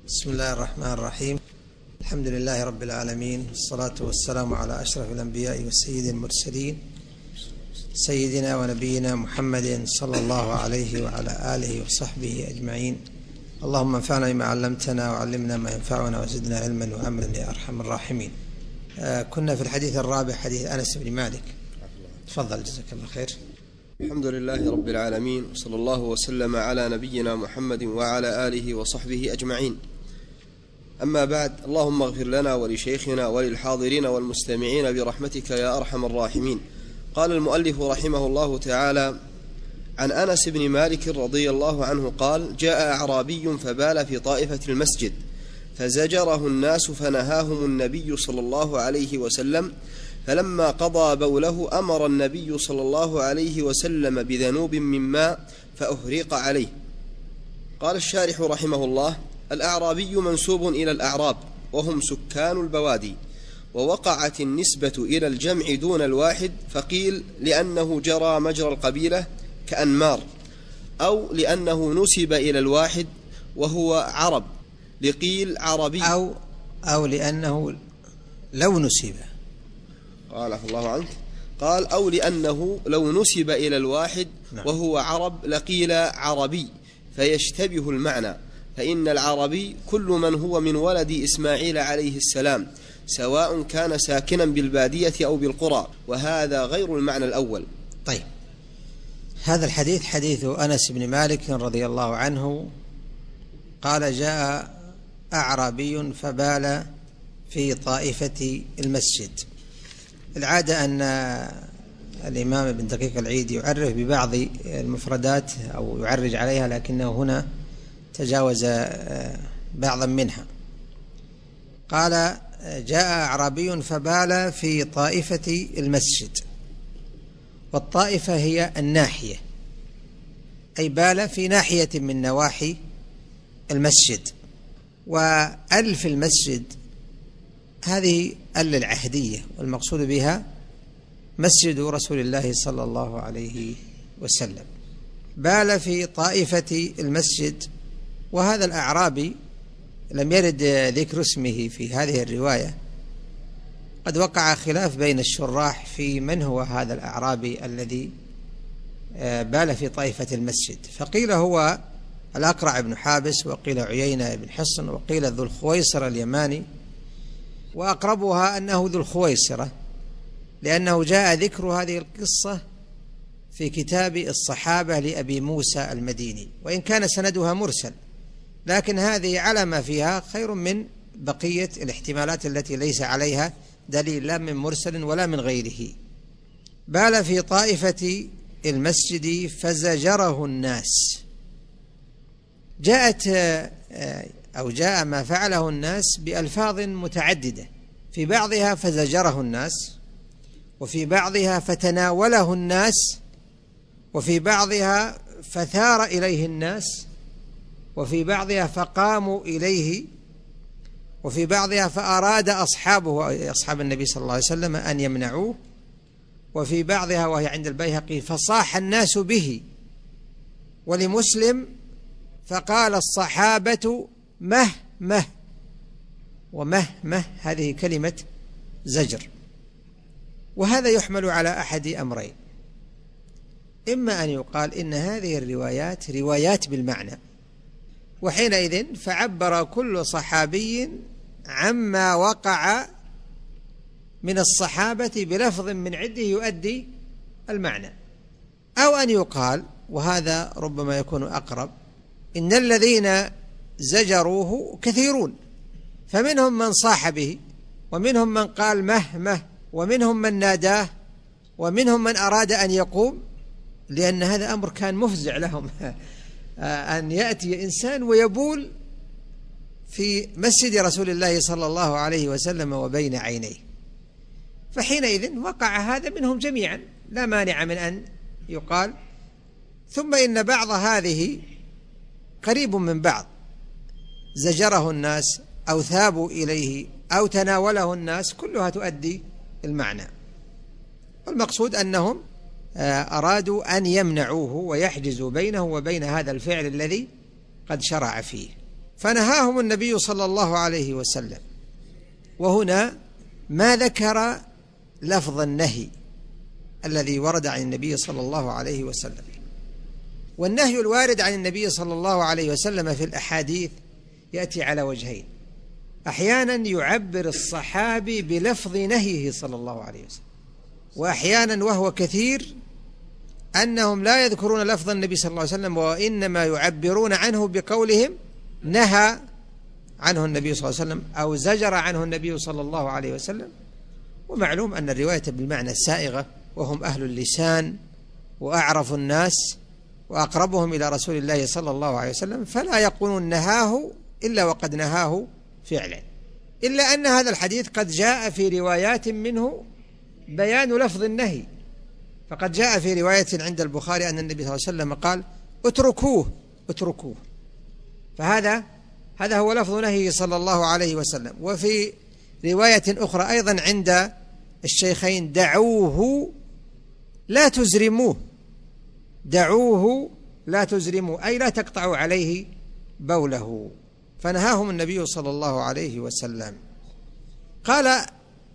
بسم الله الرحمن الرحيم. الحمد لله رب العالمين، والصلاة والسلام على أشرف الأنبياء والسيد المرسلين سيدنا ونبينا محمد صلى الله عليه وعلى آله وصحبه أجمعين. اللهم انفعنا بما علمتنا وعلمنا ما ينفعنا وزدنا علما وعملا يا أرحم الراحمين. كنا في الحديث الرابع، حديث أنس بن مالك. تفضل جزاك الله خير. الحمد لله رب العالمين، وصلى الله وسلم على نبينا محمد وعلى آله وصحبه أجمعين. أما بعد، اللهم اغفر لنا ولشيخنا وللحاضرين والمستمعين برحمتك يا أرحم الراحمين. قال المؤلف رحمه الله تعالى: عن أنس بن مالك رضي الله عنه قال: جاء أعرابي فبال في طائفة المسجد فزجره الناس فنهاهم النبي صلى الله عليه وسلم، فلما قضى بوله أمر النبي صلى الله عليه وسلم بذنوب من ماء فأهريق عليه. قال الشارح رحمه الله: الأعرابي منسوب إلى الأعراب وهم سكان البوادي، ووقعت النسبة إلى الجمع دون الواحد، فقيل لأنه جرى مجرى القبيلة كأنمار، أو لأنه نسب إلى الواحد وهو عرب، لقيل عربي، أو لأنه لو نسب، قال الله عنك، قال أو لأنه لو نسب إلى الواحد وهو عرب لقيل عربي، فيشتبه المعنى، فإن العربي كل من هو من ولد إسماعيل عليه السلام، سواء كان ساكنا بالبادية أو بالقرى، وهذا غير المعنى الأول. طيب، هذا الحديث حديث أنس بن مالك رضي الله عنه قال: جاء أعرابي فبال في طائفة المسجد. العادة أن الإمام ابن دقيق العيد يعرف ببعض المفردات أو يعرج عليها، لكنه هنا تجاوز بعضا منها. قال: جاء أعرابي فبال في طائفة المسجد، والطائفة هي الناحية، أي بال في ناحية من نواحي المسجد. وألف المسجد هذه أل العهدية، والمقصود بها مسجد رسول الله صلى الله عليه وسلم. بال في طائفة المسجد، وهذا الأعرابي لم يرد ذكر اسمه في هذه الرواية. قد وقع خلاف بين الشراح في من هو هذا الأعرابي الذي بال في طائفة المسجد، فقيل هو الأقرع بن حابس، وقيل عيينة بن حصن، وقيل ذو الخويصرة اليماني، وأقربها أنه ذو الخويصرة، لأنه جاء ذكر هذه القصة في كتاب الصحابة لأبي موسى المديني، وإن كان سندها مرسل، لكن هذه على ما فيها خير من بقية الاحتمالات التي ليس عليها دليل، لا من مرسل ولا من غيره. بال في طائفة المسجد فزجره الناس. جاء ما فعله الناس بألفاظ متعددة، في بعضها فزجره الناس، وفي بعضها فتناوله الناس، وفي بعضها فثار إليه الناس، وفي بعضها فقاموا إليه، وفي بعضها فأراد أصحابه أصحاب النبي صلى الله عليه وسلم أن يمنعوه، وفي بعضها وهي عند البيهقي فصاح الناس به. ولمسلم فقال الصحابة مه مه، ومه مه هذه كلمة زجر. وهذا يحمل على أحد أمرين: إما أن يقال إن هذه الروايات روايات بالمعنى، وحينئذ فعبر كل صحابي عما وقع من الصحابة بلفظ من عده يؤدي المعنى، أو أن يقال، وهذا ربما يكون أقرب، إن الذين زجروه كثيرون، فمنهم من صاح به، ومنهم من قال مه مه، ومنهم من ناداه، ومنهم من أراد أن يقوم، لأن هذا أمر كان مفزع لهم أن يأتي إنسان ويبول في مسجد رسول الله صلى الله عليه وسلم وبين عينيه. فحينئذ وقع هذا منهم جميعا، لا مانع من أن يقال. ثم إن بعض هذه قريب من بعض، زجره الناس أو ثابوا إليه أو تناوله الناس، كلها تؤدي المعنى. والمقصود أنهم أرادوا أن يمنعوه ويحجزوا بينه وبين هذا الفعل الذي قد شرع فيه. فنهاهم النبي صلى الله عليه وسلم. وهنا ما ذكر لفظ النهي الذي ورد عن النبي صلى الله عليه وسلم. والنهي الوارد عن النبي صلى الله عليه وسلم في الأحاديث يأتي على وجهين: أحيانا يعبر الصحابي بلفظ نهيه صلى الله عليه وسلم، وأحيانا وهو كثير أنهم لا يذكرون لفظ النبي صلى الله عليه وسلم، وإنما يعبرون عنه بقولهم نهى عنه النبي صلى الله عليه وسلم أو زجر عنه النبي صلى الله عليه وسلم. ومعلوم أن الرواية بالمعنى السائغة، وهم أهل اللسان وأعرف الناس وأقربهم إلى رسول الله صلى الله عليه وسلم، فلا يقولون نهاه إلا وقد نهاه فعلا، إلا أن هذا الحديث قد جاء في روايات منه بيان لفظ النهي. فقد جاء في رواية عند البخاري أن النبي صلى الله عليه وسلم قال اتركوه. فهذا هو لفظ نهيه صلى الله عليه وسلم. وفي رواية أخرى أيضا عند الشيخين: دعوه لا تزرموا، أي لا تقطعوا عليه بوله. فنهاهم النبي صلى الله عليه وسلم. قال: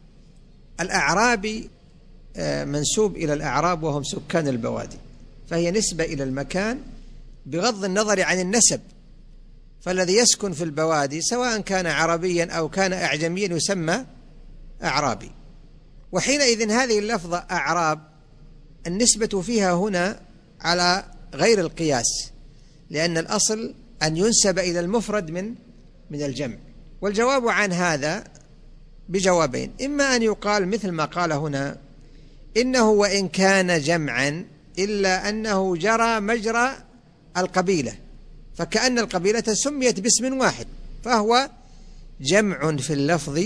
الأعرابي منسوب إلى الأعراب وهم سكان البوادي، فهي نسبة إلى المكان بغض النظر عن النسب. فالذي يسكن في البوادي سواء كان عربيا أو كان أعجميا يسمى أعرابي. وحينئذ هذه اللفظة أعراب النسبة فيها هنا على غير القياس، لأن الأصل أن ينسب إلى المفرد من الجمع. والجواب عن هذا بجوابين: إما أن يقال مثل ما قال هنا إنه وإن كان جمعا إلا أنه جرى مجرى القبيلة، فكأن القبيلة سميت باسم واحد، فهو جمع في اللفظ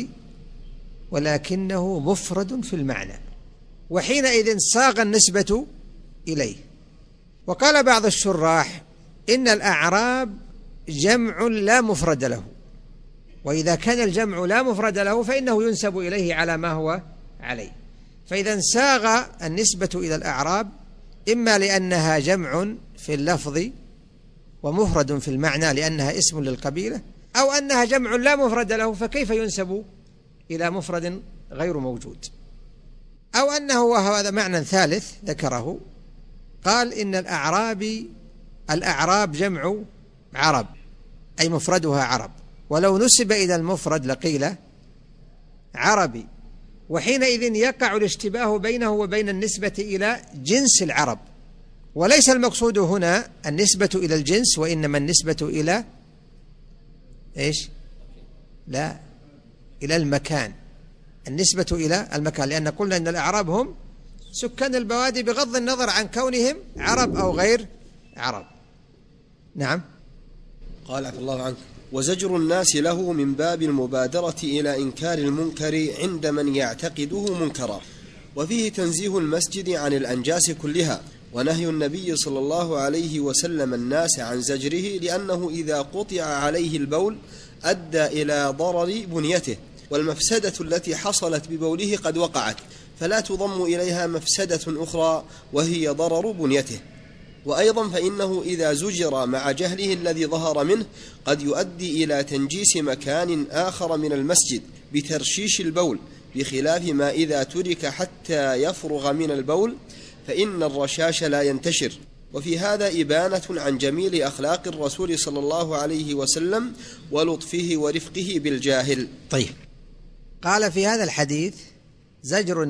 ولكنه مفرد في المعنى، وحينئذ صاغ النسبة إليه. وقال بعض الشراح إن الأعراب جمع لا مفرد له، وإذا كان الجمع لا مفرد له فإنه ينسب إليه على ما هو عليه. فإذا ساغ النسبة إلى الأعراب إما لأنها جمع في اللفظ ومفرد في المعنى لأنها اسم للقبيلة، أو أنها جمع لا مفرد له فكيف ينسب إلى مفرد غير موجود، أو أنه وهذا معنى ثالث ذكره، قال إن الأعراب جمع عرب أي مفردها عرب، ولو نسب إلى المفرد لقيل عربي، وحينئذ يقع الاشتباه بينه وبين النسبة إلى جنس العرب. وليس المقصود هنا النسبة إلى الجنس، وإنما النسبة إلى إيش؟ لا، إلى المكان، النسبة إلى المكان، لأن قلنا أن الأعراب هم سكان البوادي بغض النظر عن كونهم عرب أو غير عرب. نعم. قال عفى الله عنك: وزجر الناس له من باب المبادرة إلى إنكار المنكر عند من يعتقده منكرا، وفيه تنزيه المسجد عن الأنجاس كلها، ونهي النبي صلى الله عليه وسلم الناس عن زجره، لأنه إذا قطع عليه البول أدى إلى ضرر بنيته، والمفسدة التي حصلت ببوله قد وقعت، فلا تضم إليها مفسدة أخرى وهي ضرر بنيته. وأيضا فإنه إذا زجر مع جهله الذي ظهر منه قد يؤدي إلى تنجيس مكان آخر من المسجد بترشيش البول، بخلاف ما إذا ترك حتى يفرغ من البول فإن الرشاش لا ينتشر. وفي هذا إبانة عن جميل أخلاق الرسول صلى الله عليه وسلم ولطفه ورفقه بالجاهل. طيب، قال في هذا الحديث زجر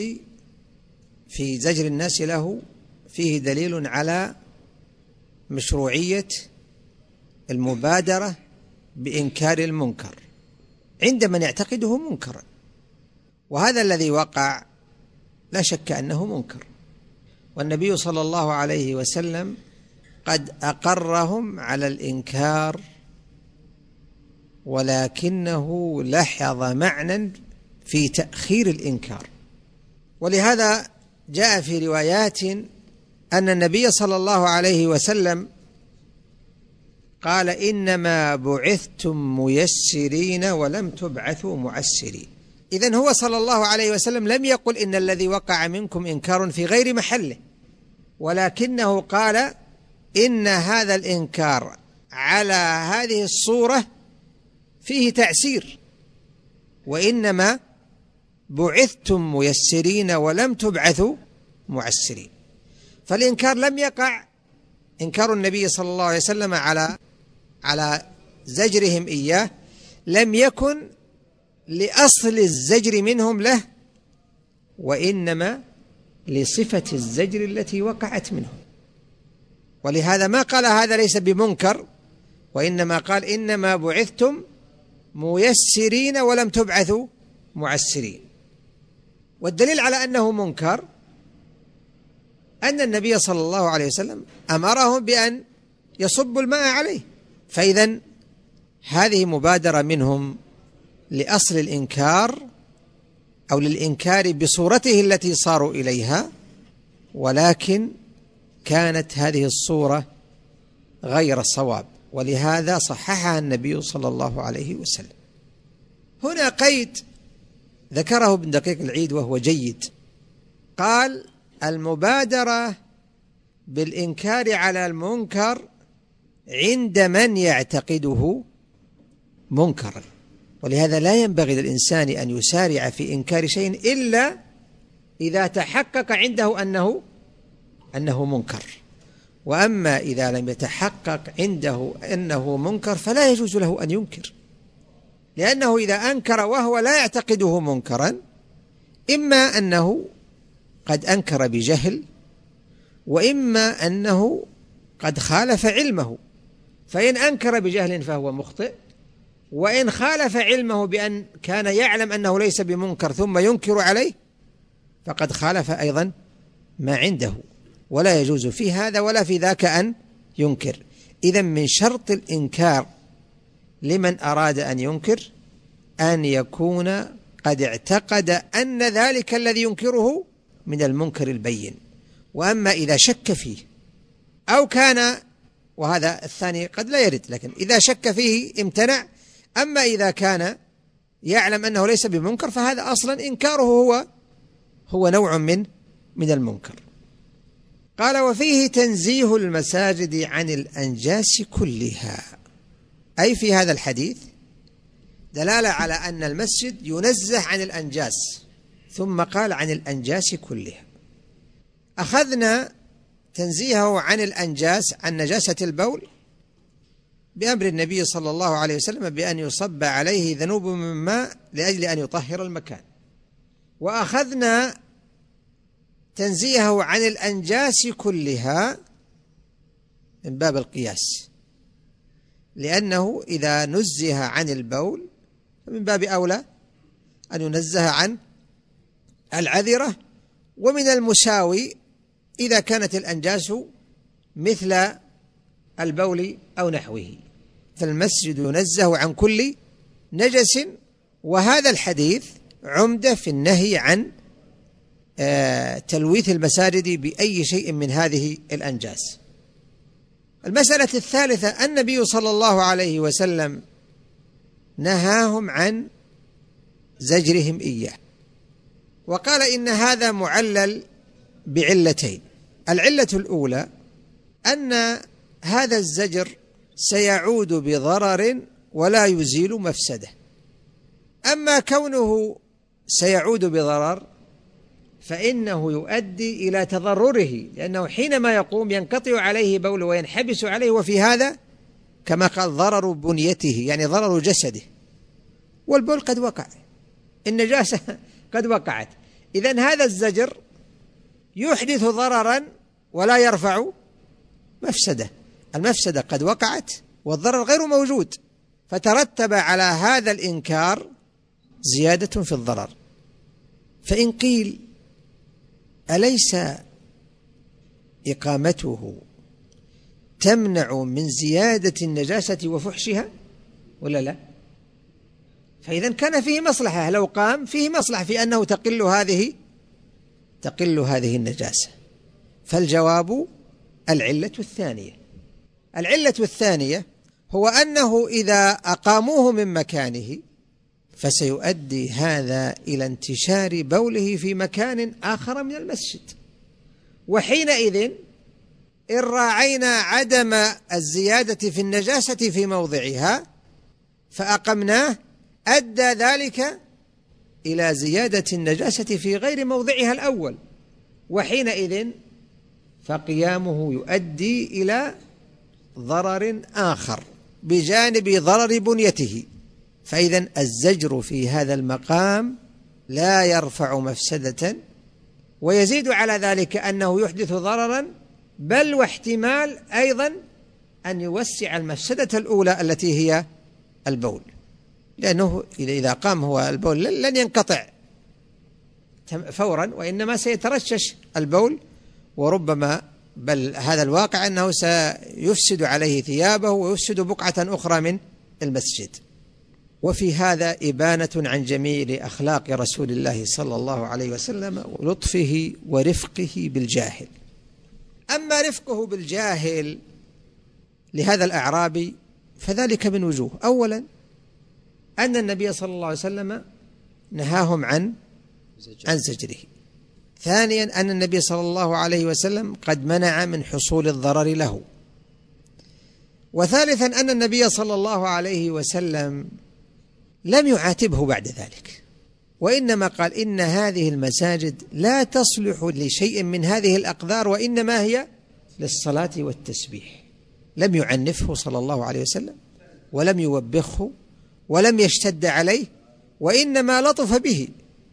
الناس له فيه دليل على مشروعية المبادرة بإنكار المنكر عند من يعتقده منكرا، وهذا الذي وقع لا شك أنه منكر، والنبي صلى الله عليه وسلم قد أقرهم على الإنكار، ولكنه لحظ معنى في تأخير الإنكار. ولهذا جاء في روايات أن النبي صلى الله عليه وسلم قال: إنما بعثتم ميسرين ولم تبعثوا معسرين. إذن هو صلى الله عليه وسلم لم يقل إن الذي وقع منكم إنكار في غير محله، ولكنه قال إن هذا الإنكار على هذه الصورة فيه تعسير، وإنما بعثتم ميسرين ولم تبعثوا معسرين. فالإنكار لم يقع، إنكار النبي صلى الله عليه وسلم على زجرهم إياه لم يكن لأصل الزجر منهم له، وإنما لصفة الزجر التي وقعت منهم. ولهذا ما قال هذا ليس بمنكر، وإنما قال إنما بعثتم ميسرين ولم تبعثوا معسرين. والدليل على أنه منكر أن النبي صلى الله عليه وسلم أمرهم بأن يصبوا الماء عليه، فإذا هذه مبادرة منهم لأصل الإنكار أو للإنكار بصورته التي صاروا إليها، ولكن كانت هذه الصورة غير الصواب، ولهذا صححها النبي صلى الله عليه وسلم. هنا قيد ذكره ابن دقيق العيد وهو جيد، قال: المبادرة بالإنكار على المنكر عند من يعتقده منكرا، ولهذا لا ينبغي للإنسان أن يسارع في إنكار شيء إلا إذا تحقق عنده أنه منكر. وأما إذا لم يتحقق عنده أنه منكر فلا يجوز له أن ينكر، لأنه إذا أنكر وهو لا يعتقده منكرا، إما أنه قد أنكر بجهل، وإما أنه قد خالف علمه. فإن أنكر بجهل فهو مخطئ، وإن خالف علمه بأن كان يعلم أنه ليس بمنكر ثم ينكر عليه فقد خالف أيضا ما عنده، ولا يجوز في هذا ولا في ذاك أن ينكر. إذن من شرط الإنكار لمن أراد أن ينكر أن يكون قد اعتقد أن ذلك الذي ينكره من المنكر البين. وأما إذا شك فيه أو كان، وهذا الثاني قد لا يرد، لكن إذا شك فيه امتنع. أما إذا كان يعلم أنه ليس بمنكر فهذا أصلا إنكاره هو نوع من المنكر. قال: وفيه تنزيه المساجد عن الأنجاس كلها، أي في هذا الحديث دلالة على أن المسجد ينزه عن الأنجاس، ثم قال عن الأنجاس كلها. أخذنا تنزيهه عن الأنجاس عن نجاسة البول بأمر النبي صلى الله عليه وسلم بأن يصب عليه ذنوب من ماء لأجل أن يطهر المكان، وأخذنا تنزيهه عن الأنجاس كلها من باب القياس، لأنه إذا نزه عن البول فمن باب أولى أن ينزه عن العذرة، ومن المساوي إذا كانت الأنجاس مثل البول أو نحوه، فالمسجد ينزه عن كل نجس. وهذا الحديث عمدة في النهي عن تلويث المساجد بأي شيء من هذه الأنجاس. المسألة الثالثة: النبي صلى الله عليه وسلم نهاهم عن زجرهم إياه، وقال إن هذا معلل بعلتين. العلة الأولى أن هذا الزجر سيعود بضرر ولا يزيل مفسده. أما كونه سيعود بضرر فإنه يؤدي إلى تضرره، لأنه حينما يقوم ينقطع عليه بوله وينحبس عليه، وفي هذا كما قال ضرر بنيته، يعني ضرر جسده، والبول قد وقع، النجاسة قد وقعت. إذن هذا الزجر يحدث ضررا ولا يرفع مفسدة، المفسدة قد وقعت والضرر غير موجود، فترتب على هذا الإنكار زيادة في الضرر. فإن قيل: أليس إقامته تمنع من زيادة النجاسة وفحشها ولا لا؟ فإذا كان فيه مصلحة، لو قام فيه مصلحة في أنه تقل هذه النجاسة. فالجواب العلة الثانية. العلة الثانية هو أنه إذا أقاموه من مكانه فسيؤدي هذا إلى انتشار بوله في مكان آخر من المسجد، وحينئذ إن راعينا عدم الزيادة في النجاسة في موضعها فأقمناه أدى ذلك إلى زيادة النجاسة في غير موضعها الأول، وحينئذ فقيامه يؤدي إلى ضرر آخر بجانب ضرر بنيته. فإذا الزجر في هذا المقام لا يرفع مفسدة، ويزيد على ذلك أنه يحدث ضررا، بل واحتمال أيضا أن يوسع المفسدة الأولى التي هي البول، لأنه إذا قام هو البول لن ينقطع فورا، وإنما سيترشش البول، وربما بل هذا الواقع أنه سيفسد عليه ثيابه ويفسد بقعة أخرى من المسجد. وفي هذا إبانة عن جميل أخلاق رسول الله صلى الله عليه وسلم ولطفه ورفقه بالجاهل. أما رفقه بالجاهل لهذا الأعرابي فذلك من وجوه. أولا أن النبي صلى الله عليه وسلم نهاهم عن زجره. ثانيا أن النبي صلى الله عليه وسلم قد منع من حصول الضرر له. وثالثا أن النبي صلى الله عليه وسلم لم يعاتبه بعد ذلك، وإنما قال إن هذه المساجد لا تصلح لشيء من هذه الأقذار، وإنما هي للصلاة والتسبيح. لم يعنفه صلى الله عليه وسلم ولم يوبخه ولم يشتد عليه، وإنما لطف به.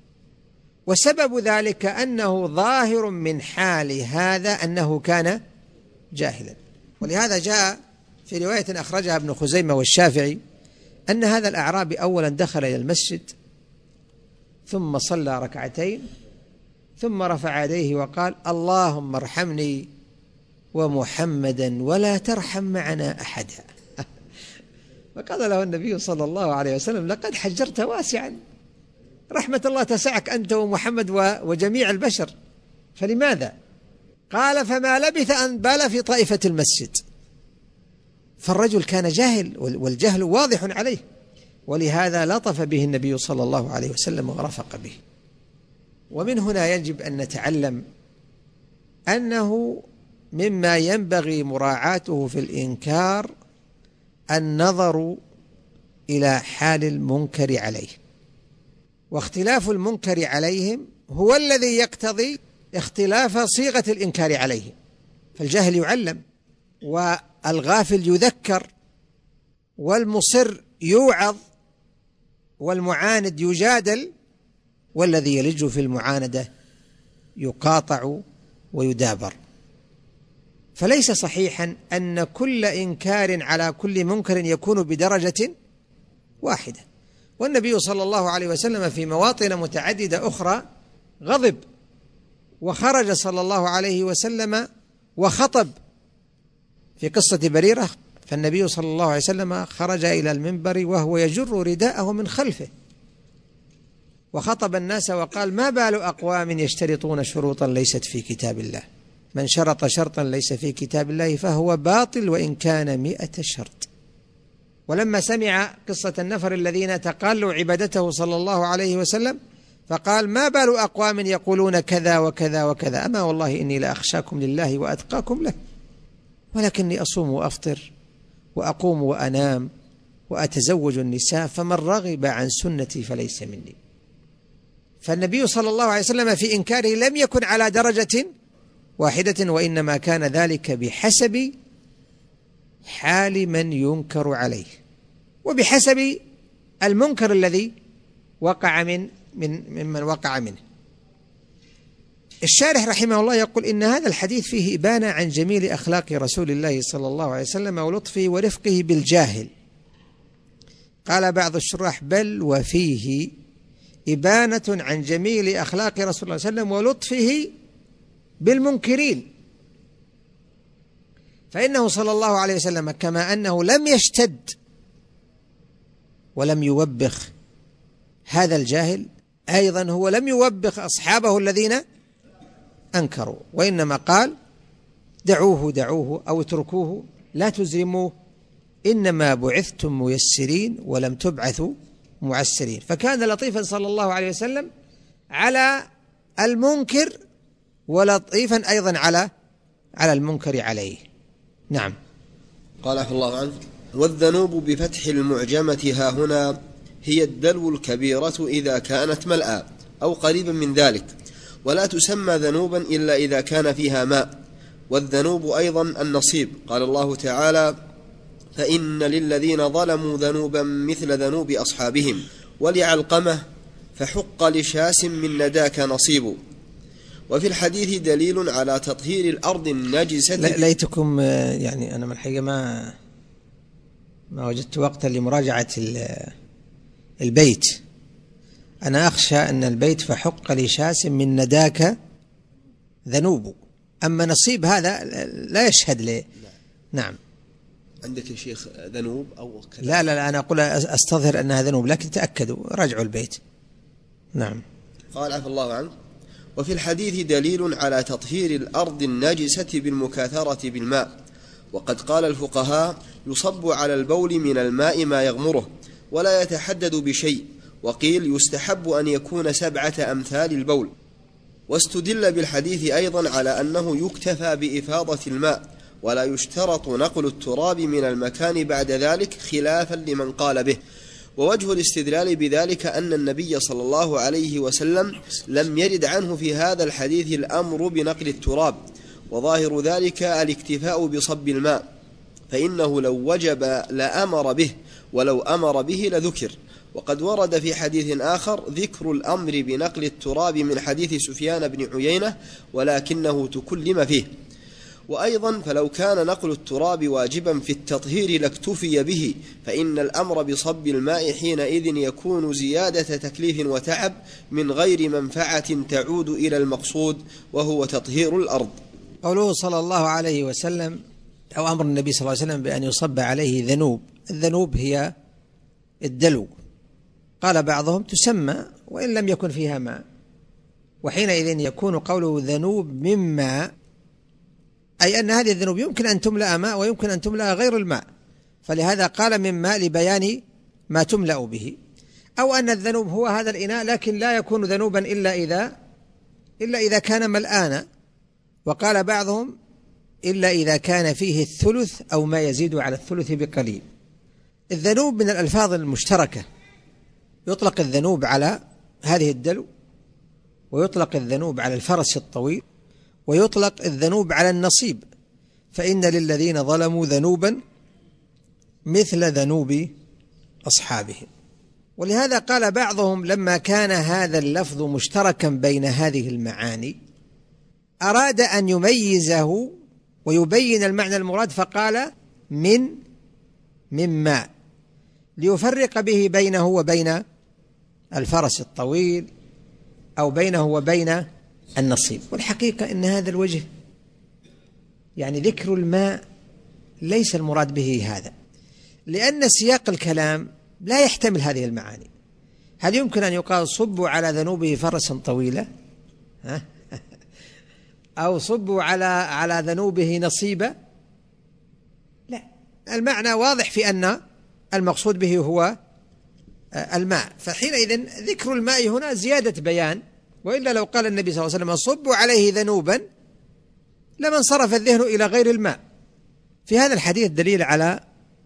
وسبب ذلك أنه ظاهر من حال هذا أنه كان جاهلا. ولهذا جاء في رواية أخرجها ابن خزيمة والشافعي أن هذا الأعرابي أولا دخل إلى المسجد ثم صلى ركعتين ثم رفع يديه وقال اللهم ارحمني ومحمدا ولا ترحم معنا أحدا. فقال له النبي صلى الله عليه وسلم لقد حجرت واسعا، رحمة الله تسعك أنت ومحمد وجميع البشر، فلماذا؟ قال فما لبث أن بال في طائفة المسجد. فالرجل كان جاهل والجهل واضح عليه، ولهذا لطف به النبي صلى الله عليه وسلم ورفق به. ومن هنا يجب أن نتعلم أنه مما ينبغي مراعاته في الإنكار النظر إلى حال المنكر عليه، واختلاف المنكر عليهم هو الذي يقتضي اختلاف صيغة الإنكار عليه. فالجاهل يعلم، والغافل يذكر، والمصر يوعظ، والمعاند يجادل، والذي يلج في المعاندة يقاطع ويدابر. فليس صحيحا أن كل إنكار على كل منكر يكون بدرجة واحدة. والنبي صلى الله عليه وسلم في مواطن متعددة أخرى غضب، وخرج صلى الله عليه وسلم وخطب. في قصة بريرة فالنبي صلى الله عليه وسلم خرج إلى المنبر وهو يجر رداءه من خلفه، وخطب الناس وقال ما بال أقوام يشترطون شروطا ليست في كتاب الله، من شرط شرطا ليس في كتاب الله فهو باطل وإن كان 100 شرط. ولما سمع قصة النفر الذين تقالوا عبادته صلى الله عليه وسلم فقال ما بال أقوام يقولون كذا وكذا وكذا، أما والله إني لأخشاكم لله وأتقاكم له، ولكني أصوم وأفطر وأقوم وأنام وأتزوج النساء، فمن رغب عن سنتي فليس مني. فالنبي صلى الله عليه وسلم في إنكاره لم يكن على درجة واحدة، وإنما كان ذلك بحسب حال من ينكر عليه وبحسب المنكر الذي وقع ممن وقع منه. الشارح رحمه الله يقول إن هذا الحديث فيه إبانة عن جميل أخلاق رسول الله صلى الله عليه وسلم ولطفه ورفقه بالجاهل. قال بعض الشراح بل وفيه إبانة عن جميل أخلاق رسول الله صلى الله عليه وسلم ولطفه بالمنكرين، فإنه صلى الله عليه وسلم كما أنه لم يشتد ولم يوبخ هذا الجاهل، أيضا هو لم يوبخ أصحابه الذين أنكروا، وإنما قال دعوه أو اتركوه لا تزرموه، إنما بعثتم ميسرين ولم تبعثوا معسرين. فكان لطيفا صلى الله عليه وسلم على المنكر ولطيفا أيضا على المنكر عليه. نعم. قال عفى الله عنه: والذنوب بفتح المعجمة ها هنا هي الدلو الكبيرة إذا كانت ملأى أو قريبا من ذلك، ولا تسمى ذنوبا إلا إذا كان فيها ماء. والذنوب أيضا النصيب. قال الله تعالى: فإن للذين ظلموا ذنوبا مثل ذنوب أصحابهم. ولعلقمة: فحق لشاس من نداك نصيب. وفي الحديث دليل على تطهير الأرض النجسة. ليتكم يعني أنا من الحقيقة ما وجدت وقتا لمراجعة البيت. أنا أخشى أن البيت فحق لشاس من نداك ذنوب، أما نصيب هذا لا يشهد لي. نعم. عندك يا شيخ ذنوب أو كذا؟ لا أنا أقول أستظهر أنها ذنوب، لكن تأكدوا راجعوا البيت. نعم. قال عفى الله عنه: وفي الحديث دليل على تطهير الأرض النجسة بالمكاثرة بالماء. وقد قال الفقهاء: يصب على البول من الماء ما يغمره ولا يتحدد بشيء. وقيل: يستحب أن يكون 7 أمثال البول. واستدل بالحديث أيضا على أنه يكتفى بإفاضة الماء ولا يشترط نقل التراب من المكان بعد ذلك، خلافا لمن قال به. ووجه الاستدلال بذلك أن النبي صلى الله عليه وسلم لم يرد عنه في هذا الحديث الأمر بنقل التراب، وظاهر ذلك الاكتفاء بصب الماء، فإنه لو وجب لأمر به، ولو أمر به لذكر. وقد ورد في حديث آخر ذكر الأمر بنقل التراب من حديث سفيان بن عيينة، ولكنه تكلم فيه. وأيضا فلو كان نقل التراب واجبا في التطهير لاكتفي به، فإن الأمر بصب الماء حينئذ يكون زيادة تكليف وتعب من غير منفعة تعود إلى المقصود، وهو تطهير الأرض. قوله صلى الله عليه وسلم أو أمر النبي صلى الله عليه وسلم بأن يصب عليه ذنوب. الذنوب هي الدلو. قال بعضهم تسمى وإن لم يكن فيها ماء، وحينئذ يكون قوله ذنوب مما، أي أن هذه الذنوب يمكن أن تملأ ماء ويمكن أن تملأ غير الماء، فلهذا قال من ماء لبيان ما تملأ به. أو أن الذنوب هو هذا الإناء لكن لا يكون ذنوبا إلا إذا كان ملآنا. وقال بعضهم إلا إذا كان فيه الثلث أو ما يزيد على الثلث بقليل. الذنوب من الألفاظ المشتركة، يطلق الذنوب على هذه الدلو، ويطلق الذنوب على الفرس الطويل، ويطلق الذنوب على النصيب. فإن للذين ظلموا ذنوبا مثل ذنوب أصحابهم. ولهذا قال بعضهم لما كان هذا اللفظ مشتركا بين هذه المعاني أراد أن يميزه ويبين المعنى المراد، فقال من ماء، ليفرق به بينه وبين الفرس الطويل أو بينه وبين النصيب. والحقيقة أن هذا الوجه يعني ذكر الماء ليس المراد به هذا، لأن سياق الكلام لا يحتمل هذه المعاني. هل يمكن أن يقال صبوا على ذنوبه فرسا طويلة أو صبوا على ذنوبه نصيبا؟ لا، المعنى واضح في أن المقصود به هو الماء. فحينئذ ذكر الماء هنا زيادة بيان، وإلا لو قال النبي صلى الله عليه وسلم صبوا عليه ذنوبا لما انصرف الذهن إلى غير الماء. في هذا الحديث دليل على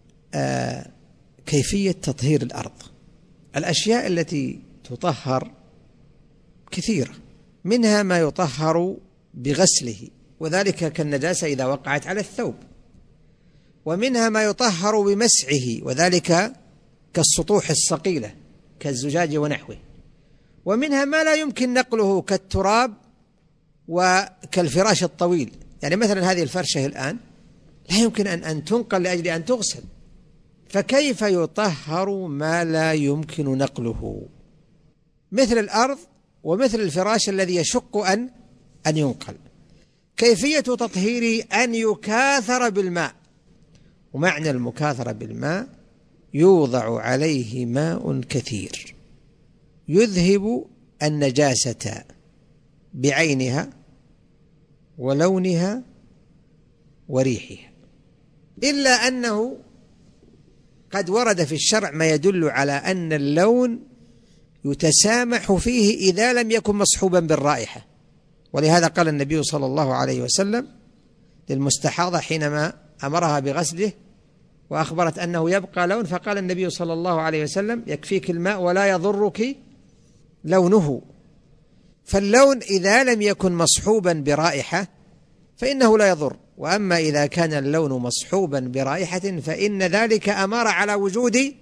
كيفية تطهير الأرض. الأشياء التي تطهر كثيرة، منها ما يطهر بغسله وذلك كالنجاسة إذا وقعت على الثوب، ومنها ما يطهر بمسعه وذلك كالسطوح الصقيلة كالزجاج ونحوه، ومنها ما لا يمكن نقله كالتراب وكالفراش الطويل. يعني مثلا هذه الفرشة الآن لا يمكن أن تنقل لأجل أن تغسل، فكيف يطهر ما لا يمكن نقله؟ مثل الأرض ومثل الفراش الذي يشق أن ينقل. كيفية تطهيره أن يكاثر بالماء، ومعنى المكاثرة بالماء يوضع عليه ماء كثير يذهب النجاسة بعينها ولونها وريحها، إلا أنه قد ورد في الشرع ما يدل على أن اللون يتسامح فيه إذا لم يكن مصحوبا بالرائحة. ولهذا قال النبي صلى الله عليه وسلم للمستحاضة حينما أمرها بغسله وأخبرت أنه يبقى لون، فقال النبي صلى الله عليه وسلم: يكفيك الماء ولا يضرك لونه. فاللون إذا لم يكن مصحوبا برائحة فإنه لا يضر، وأما إذا كان اللون مصحوبا برائحة فإن ذلك أمر على وجود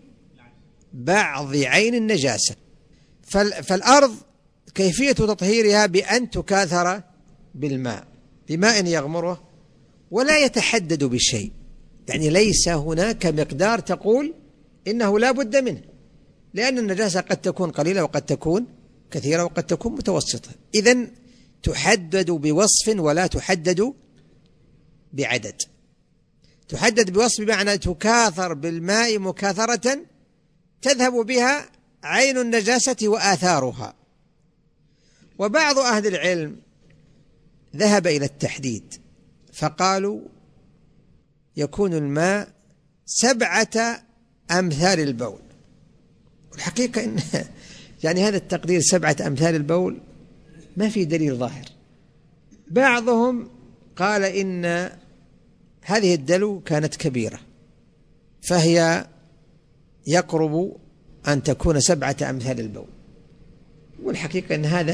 بعض عين النجاسة. فالأرض كيفية تطهيرها بأن تكاثر بماء يغمره ولا يتحدد بشيء، يعني ليس هناك مقدار تقول إنه لا بد منه، لأن النجاسة قد تكون قليلة وقد تكون كثيرة وقد تكون متوسطة. إذن تحدد بوصف ولا تحدد بعدد. تحدد بوصف بمعنى تكاثر بالماء مكاثرة تذهب بها عين النجاسة وآثارها. وبعض أهل العلم ذهب إلى التحديد فقالوا يكون الماء 7 أمثال البول. والحقيقة إن يعني هذا التقدير 7 أمثال البول ما في دليل ظاهر. بعضهم قال إن هذه الدلو كانت كبيرة فهي يقرب أن تكون 7 أمثال البول، والحقيقة أن هذا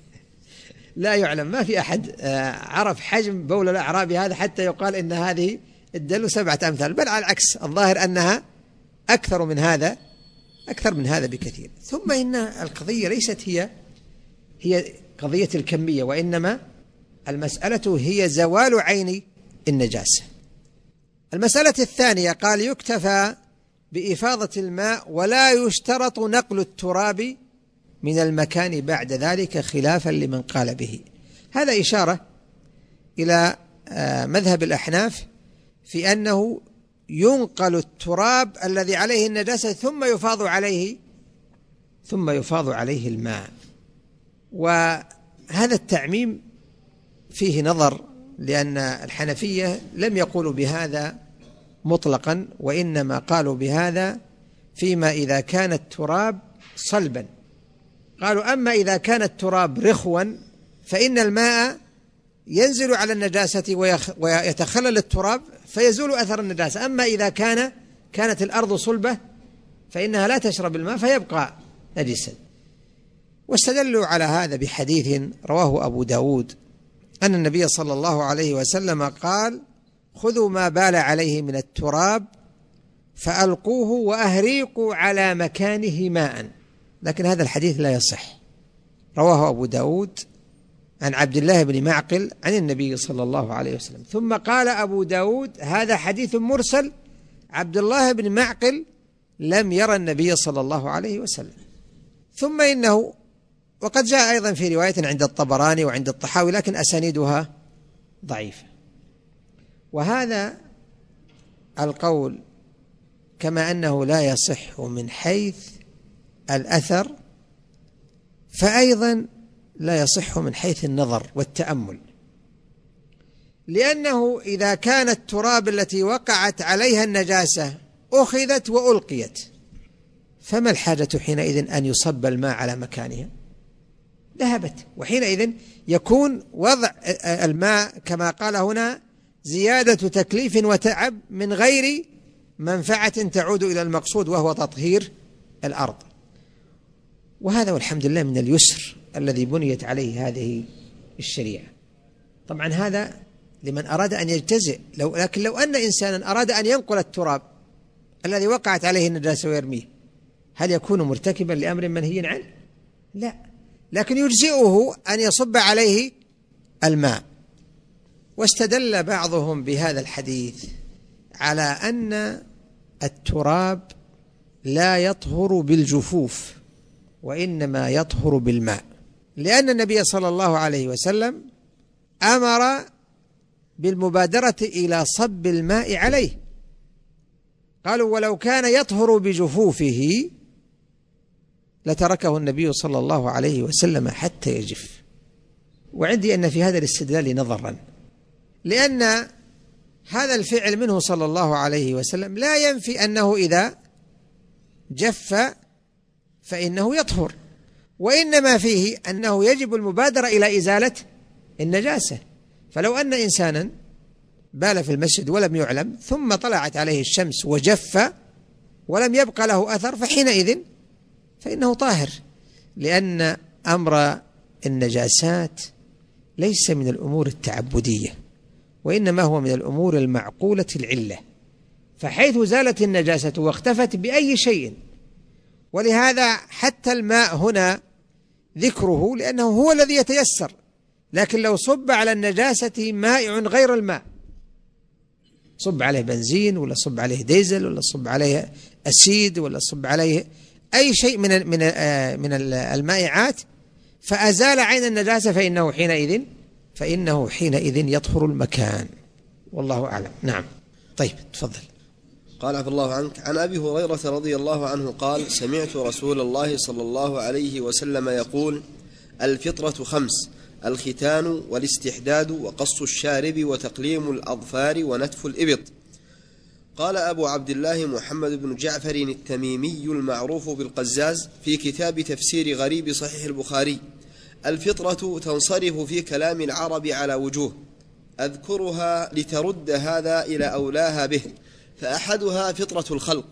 لا يعلم، ما في أحد عرف حجم بول الأعرابي هذا حتى يقال إن هذه الدلو 7 أمثال، بل على العكس الظاهر أنها أكثر من هذا بكثير. ثم إن القضية ليست هي قضية الكمية، وإنما المسألة هي زوال عين النجاسة. المسألة الثانية قال يكتفى بإفاضة الماء ولا يشترط نقل التراب من المكان بعد ذلك خلافا لمن قال به. هذا إشارة إلى مذهب الأحناف في أنه ينقل التراب الذي عليه النجاسة ثم يفاض عليه الماء. وهذا التعميم فيه نظر، لأن الحنفية لم يقولوا بهذا مطلقا، وإنما قالوا بهذا فيما إذا كان التراب صلبا. قالوا أما إذا كان التراب رخوا فإن الماء ينزل على النجاسة ويتخلل التراب فيزول أثر النجاسة، أما إذا كانت الأرض صلبة فإنها لا تشرب الماء فيبقى نجسا. واستدلوا على هذا بحديث رواه أبو داود أن النبي صلى الله عليه وسلم قال: خذوا ما بال عليه من التراب فألقوه وأهريقوا على مكانه ماء. لكن هذا الحديث لا يصح. رواه أبو داود عن عبد الله بن معقل عن النبي صلى الله عليه وسلم. ثم قال أبو داود: هذا حديث مرسل، عبد الله بن معقل لم يرى النبي صلى الله عليه وسلم. ثم إنه وقد جاء أيضا في رواية عند الطبراني وعند الطحاوي لكن أسانيدها ضعيفة. وهذا القول كما أنه لا يصح من حيث الأثر فأيضا لا يصح من حيث النظر والتأمل، لأنه إذا كان التراب التي وقعت عليها النجاسة أخذت وألقيت فما الحاجة حينئذ أن يصب الماء على مكانها؟ ذهبت، وحينئذ يكون وضع الماء كما قال هنا زيادة تكليف وتعب من غير منفعة تعود إلى المقصود وهو تطهير الأرض. وهذا والحمد لله من اليسر الذي بنيت عليه هذه الشريعة. طبعا هذا لمن أراد أن يجتزئ، لكن لو أن إنسانا أراد أن ينقل التراب الذي وقعت عليه النجاسة ويرميه هل يكون مرتكبا لأمر منهي عنه؟ لا، لكن يجزئه أن يصب عليه الماء. واستدل بعضهم بهذا الحديث على أن التراب لا يطهر بالجفوف وإنما يطهر بالماء، لأن النبي صلى الله عليه وسلم أمر بالمبادرة إلى صب الماء عليه. قالوا ولو كان يطهر بجفوفه لتركه النبي صلى الله عليه وسلم حتى يجف. وعندي أن في هذا الاستدلال نظرا، لأن هذا الفعل منه صلى الله عليه وسلم لا ينفي أنه إذا جف فإنه يطهر، وإنما فيه أنه يجب المبادرة إلى إزالة النجاسة. فلو أن إنسانا بال في المسجد ولم يعلم ثم طلعت عليه الشمس وجف ولم يبقى له أثر، فحينئذ فإنه طاهر، لأن أمر النجاسات ليس من الأمور التعبدية، وإنما هو من الأمور المعقولة العلة، فحيث زالت النجاسة واختفت بأي شيء. ولهذا حتى الماء هنا ذكره لأنه هو الذي يتيسر، لكن لو صب على النجاسة مائع غير الماء، صب عليه بنزين ولا صب عليه ديزل ولا صب عليه أسيد ولا صب عليه أي شيء من المائعات فأزال عين النجاسة، فإنه حينئذ يطهر المكان، والله أعلم. نعم. طيب تفضل. قال عفى الله عنك. عن أبي هريرة رضي الله عنه قال: سمعت رسول الله صلى الله عليه وسلم يقول: الفطرة 5: الختان والاستحداد وقص الشارب وتقليم الأظفار ونتف الإبط. قال أبو عبد الله محمد بن جعفر التميمي المعروف بالقزاز في كتاب تفسير غريب صحيح البخاري: الفطرة تنصرف في كلام العرب على وجوه، أذكرها لترد هذا إلى أولاها به. فأحدها فطرة الخلق،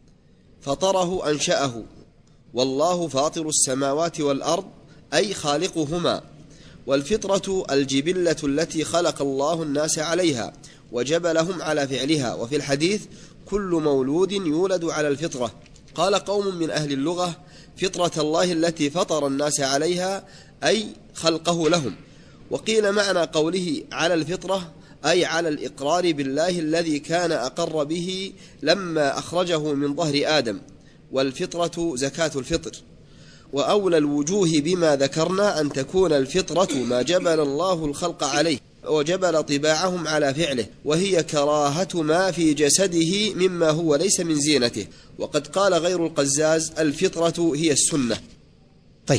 فطره أنشأه، والله فاطر السماوات والأرض أي خالقهما. والفطرة الجبلة التي خلق الله الناس عليها وجبلهم على فعلها. وفي الحديث: كل مولود يولد على الفطرة. قال قوم من أهل اللغة: فطرة الله التي فطر الناس عليها أي خلقه لهم. وقيل معنى قوله على الفطرة أي على الإقرار بالله الذي كان أقر به لما أخرجه من ظهر آدم. والفطرة زكاة الفطر. وأولى الوجوه بما ذكرنا أن تكون الفطرة ما جبل الله الخلق عليه وجبل طباعهم على فعله، وهي كراهة ما في جسده مما هو ليس من زينته. وقد قال غير القزاز: الفطرة هي السنة. طيب،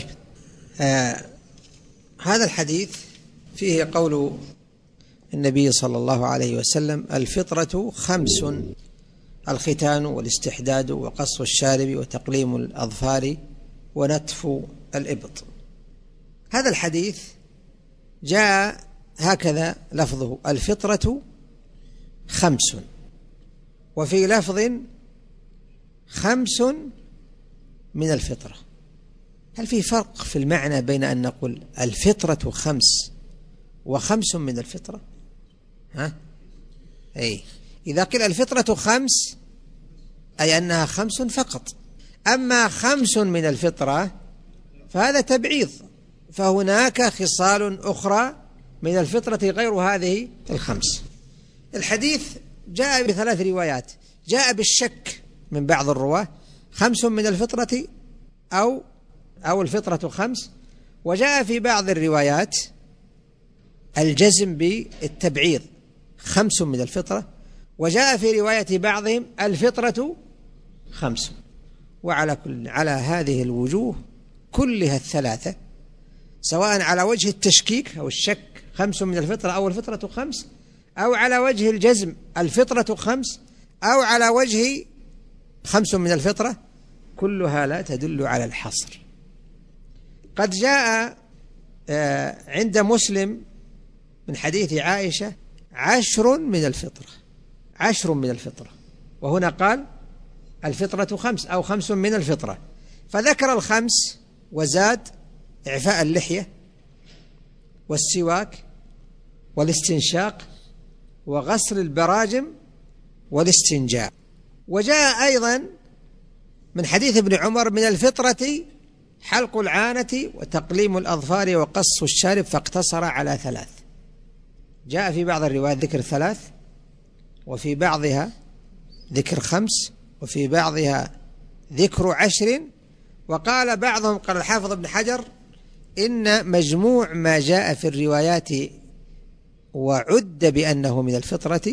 هذا الحديث فيه قول النبي صلى الله عليه وسلم: الفطرة 5: الختان والاستحداد وقص الشارب وتقليم الأظفار ونتف الإبط. هذا الحديث جاء هكذا لفظه: الفطرة 5، وفي لفظ 5 من الفطرة. هل في فرق في المعنى بين أن نقول الفطرة 5 و5 من الفطرة؟ إذا قيل الفطرة 5 أي أنها 5 فقط، أما 5 من الفطرة فهذا تبعيض، فهناك خصال أخرى من الفطرة غير هذه 5. الحديث جاء ب3 روايات، جاء بالشك من بعض الرواة 5 من الفطرة أو الفطرة 5، وجاء في بعض الروايات الجزم بالتبعيض 5 من الفطرة، وجاء في رواية بعضهم الفطرة 5. على هذه الوجوه كلها ال3، سواء على وجه التشكيك أو الشك 5 من الفطرة أو الفطرة 5، أو على وجه الجزم الفطرة 5، أو على وجه 5 من الفطرة، كلها لا تدل على الحصر. قد جاء عند مسلم من حديث عائشة 10 من الفطرة، 10 من الفطرة، وهنا قال الفطرة 5 أو 5 من الفطرة، فذكر 5 وزاد إعفاء اللحية والسواك والاستنشاق وغسل البراجم والاستنجاء. وجاء أيضا من حديث ابن عمر: من الفطرة حلق العانة وتقليم الأظفار وقص الشارب، فاقتصر على 3. جاء في بعض الروايات ذكر 3، وفي بعضها ذكر 5، وفي بعضها ذكر 10. وقال بعضهم، قال الحافظ ابن حجر: إن مجموع ما جاء في الروايات وعد بأنه من الفطرة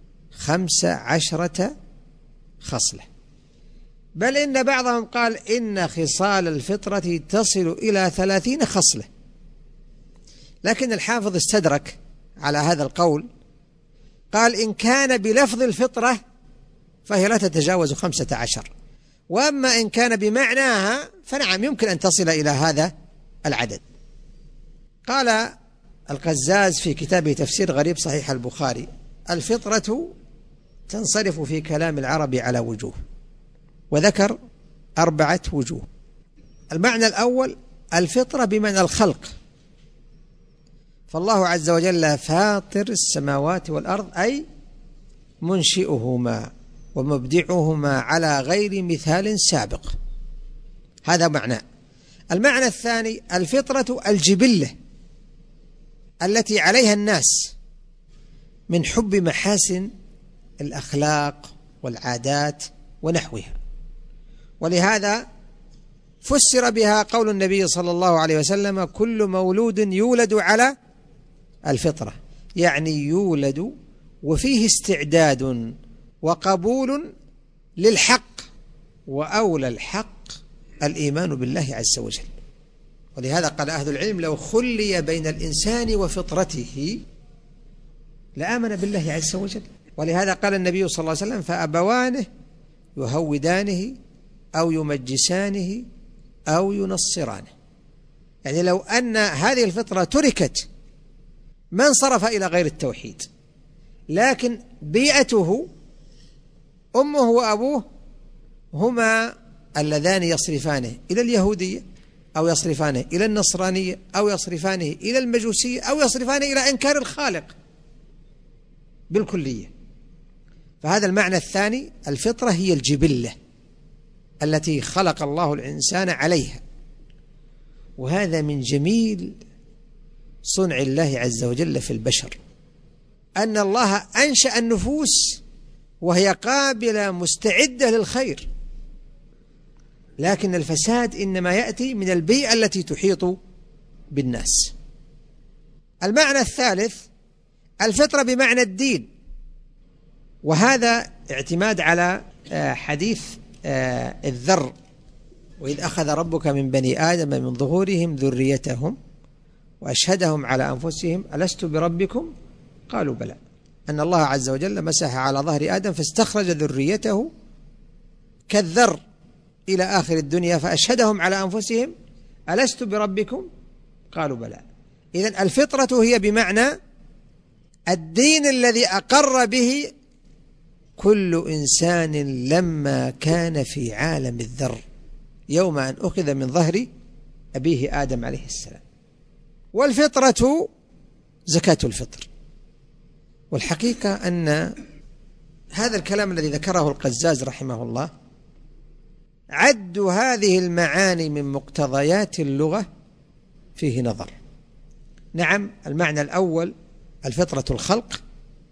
15 خصلة، بل إن بعضهم قال إن خصال الفطرة تصل إلى 30 خصلة. لكن الحافظ استدرك على هذا القول، قال: إن كان بلفظ الفطرة فهي لا تتجاوز 15، وأما إن كان بمعناها فنعم يمكن أن تصل إلى هذا العدد. قال القزاز في كتابه تفسير غريب صحيح البخاري: الفطرة تنصرف في كلام العرب على وجوه، وذكر 4 وجوه. المعنى الأول الفطرة بمعنى الخلق، فالله عز وجل فاطر السماوات والأرض أي منشئهما ومبدعهما على غير مثال سابق، هذا معنى. المعنى الثاني الفطرة الجبلة التي عليها الناس من حب محاسن الأخلاق والعادات ونحوها، ولهذا فسر بها قول النبي صلى الله عليه وسلم: كل مولود يولد على الفطرة، يعني يولد وفيه استعداد وقبول للحق، وأولى الحق الإيمان بالله عز وجل. ولهذا قال أهل العلم: لو خلي بين الإنسان وفطرته لآمن بالله عز وجل. ولهذا قال النبي صلى الله عليه وسلم: فأبوانه يهودانه أو يمجسانه أو ينصرانه. يعني لو أن هذه الفطرة تركت ما انصرف إلى غير التوحيد، لكن بيئته أمه وأبوه هما اللذان يصرفانه إلى اليهودية أو يصرفانه إلى النصرانية أو يصرفانه إلى المجوسية أو يصرفانه إلى إنكار الخالق بالكلية. فهذا المعنى الثاني، الفطرة هي الجبلة التي خلق الله الإنسان عليها، وهذا من جميل صنع الله عز وجل في البشر، أن الله أنشأ النفوس وهي قابلة مستعدة للخير، لكن الفساد إنما يأتي من البيئة التي تحيط بالناس. المعنى الثالث الفطرة بمعنى الدين، وهذا اعتماد على حديث الذر: وإذ أخذ ربك من بني آدم من ظهورهم ذريتهم وأشهدهم على أنفسهم ألست بربكم قالوا بلى. أن الله عز وجل مسح على ظهر آدم فاستخرج ذريته كالذر إلى آخر الدنيا فأشهدهم على أنفسهم ألست بربكم قالوا بلى. إذن الفطرة هي بمعنى الدين الذي أقر به كل إنسان لما كان في عالم الذر يوم أن أخذ من ظهر أبيه آدم عليه السلام. والفطرة زكاة الفطر. والحقيقة أن هذا الكلام الذي ذكره القزاز رحمه الله عد هذه المعاني من مقتضيات اللغة فيه نظر. نعم، المعنى الأول الفطرة الخلق،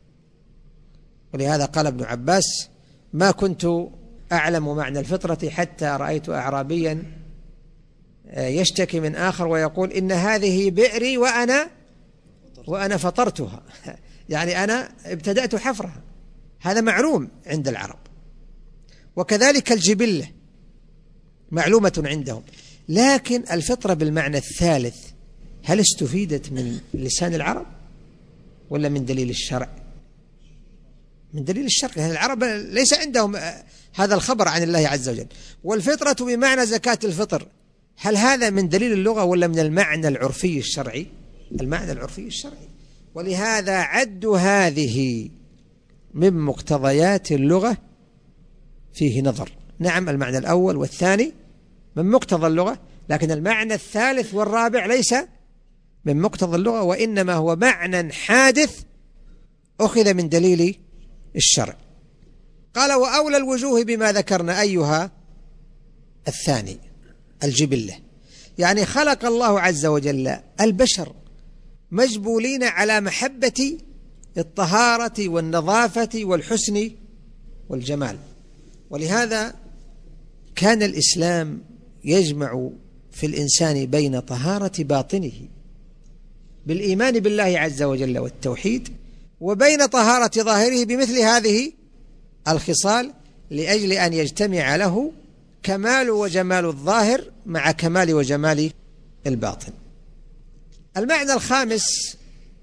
ولهذا قال ابن عباس: ما كنت أعلم معنى الفطرة حتى رأيت أعرابيا يشتكي من آخر ويقول إن هذه بئري وأنا فطرتها يعني أنا ابتدأت حفرها. هذا معلوم عند العرب، وكذلك الجبلة معلومة عندهم. لكن الفطرة بالمعنى الثالث هل استفيدت من لسان العرب ولا من دليل الشرع؟ من دليل الشرع، يعني العرب ليس عندهم هذا الخبر عن الله عز وجل. والفطرة بمعنى زكاة الفطر، هل هذا من دليل اللغة ولا من المعنى العرفي الشرعي؟ المعنى العرفي الشرعي. ولهذا عد هذه من مقتضيات اللغة فيه نظر. نعم، المعنى الأول والثاني من مقتضى اللغة، لكن المعنى الثالث والرابع ليس من مقتضى اللغة، وإنما هو معنى حادث أخذ من دليل الشرع. قال: وأولى الوجوه بما ذكرنا أيها الثاني الجبلة، يعني خلق الله عز وجل البشر مجبولين على محبة الطهارة والنظافة والحسن والجمال. ولهذا كان الإسلام يجمع في الإنسان بين طهارة باطنه بالإيمان بالله عز وجل والتوحيد، وبين طهارة ظاهره بمثل هذه الخصال، لأجل أن يجتمع له كمال وجمال الظاهر مع كمال وجمال الباطن. المعنى الخامس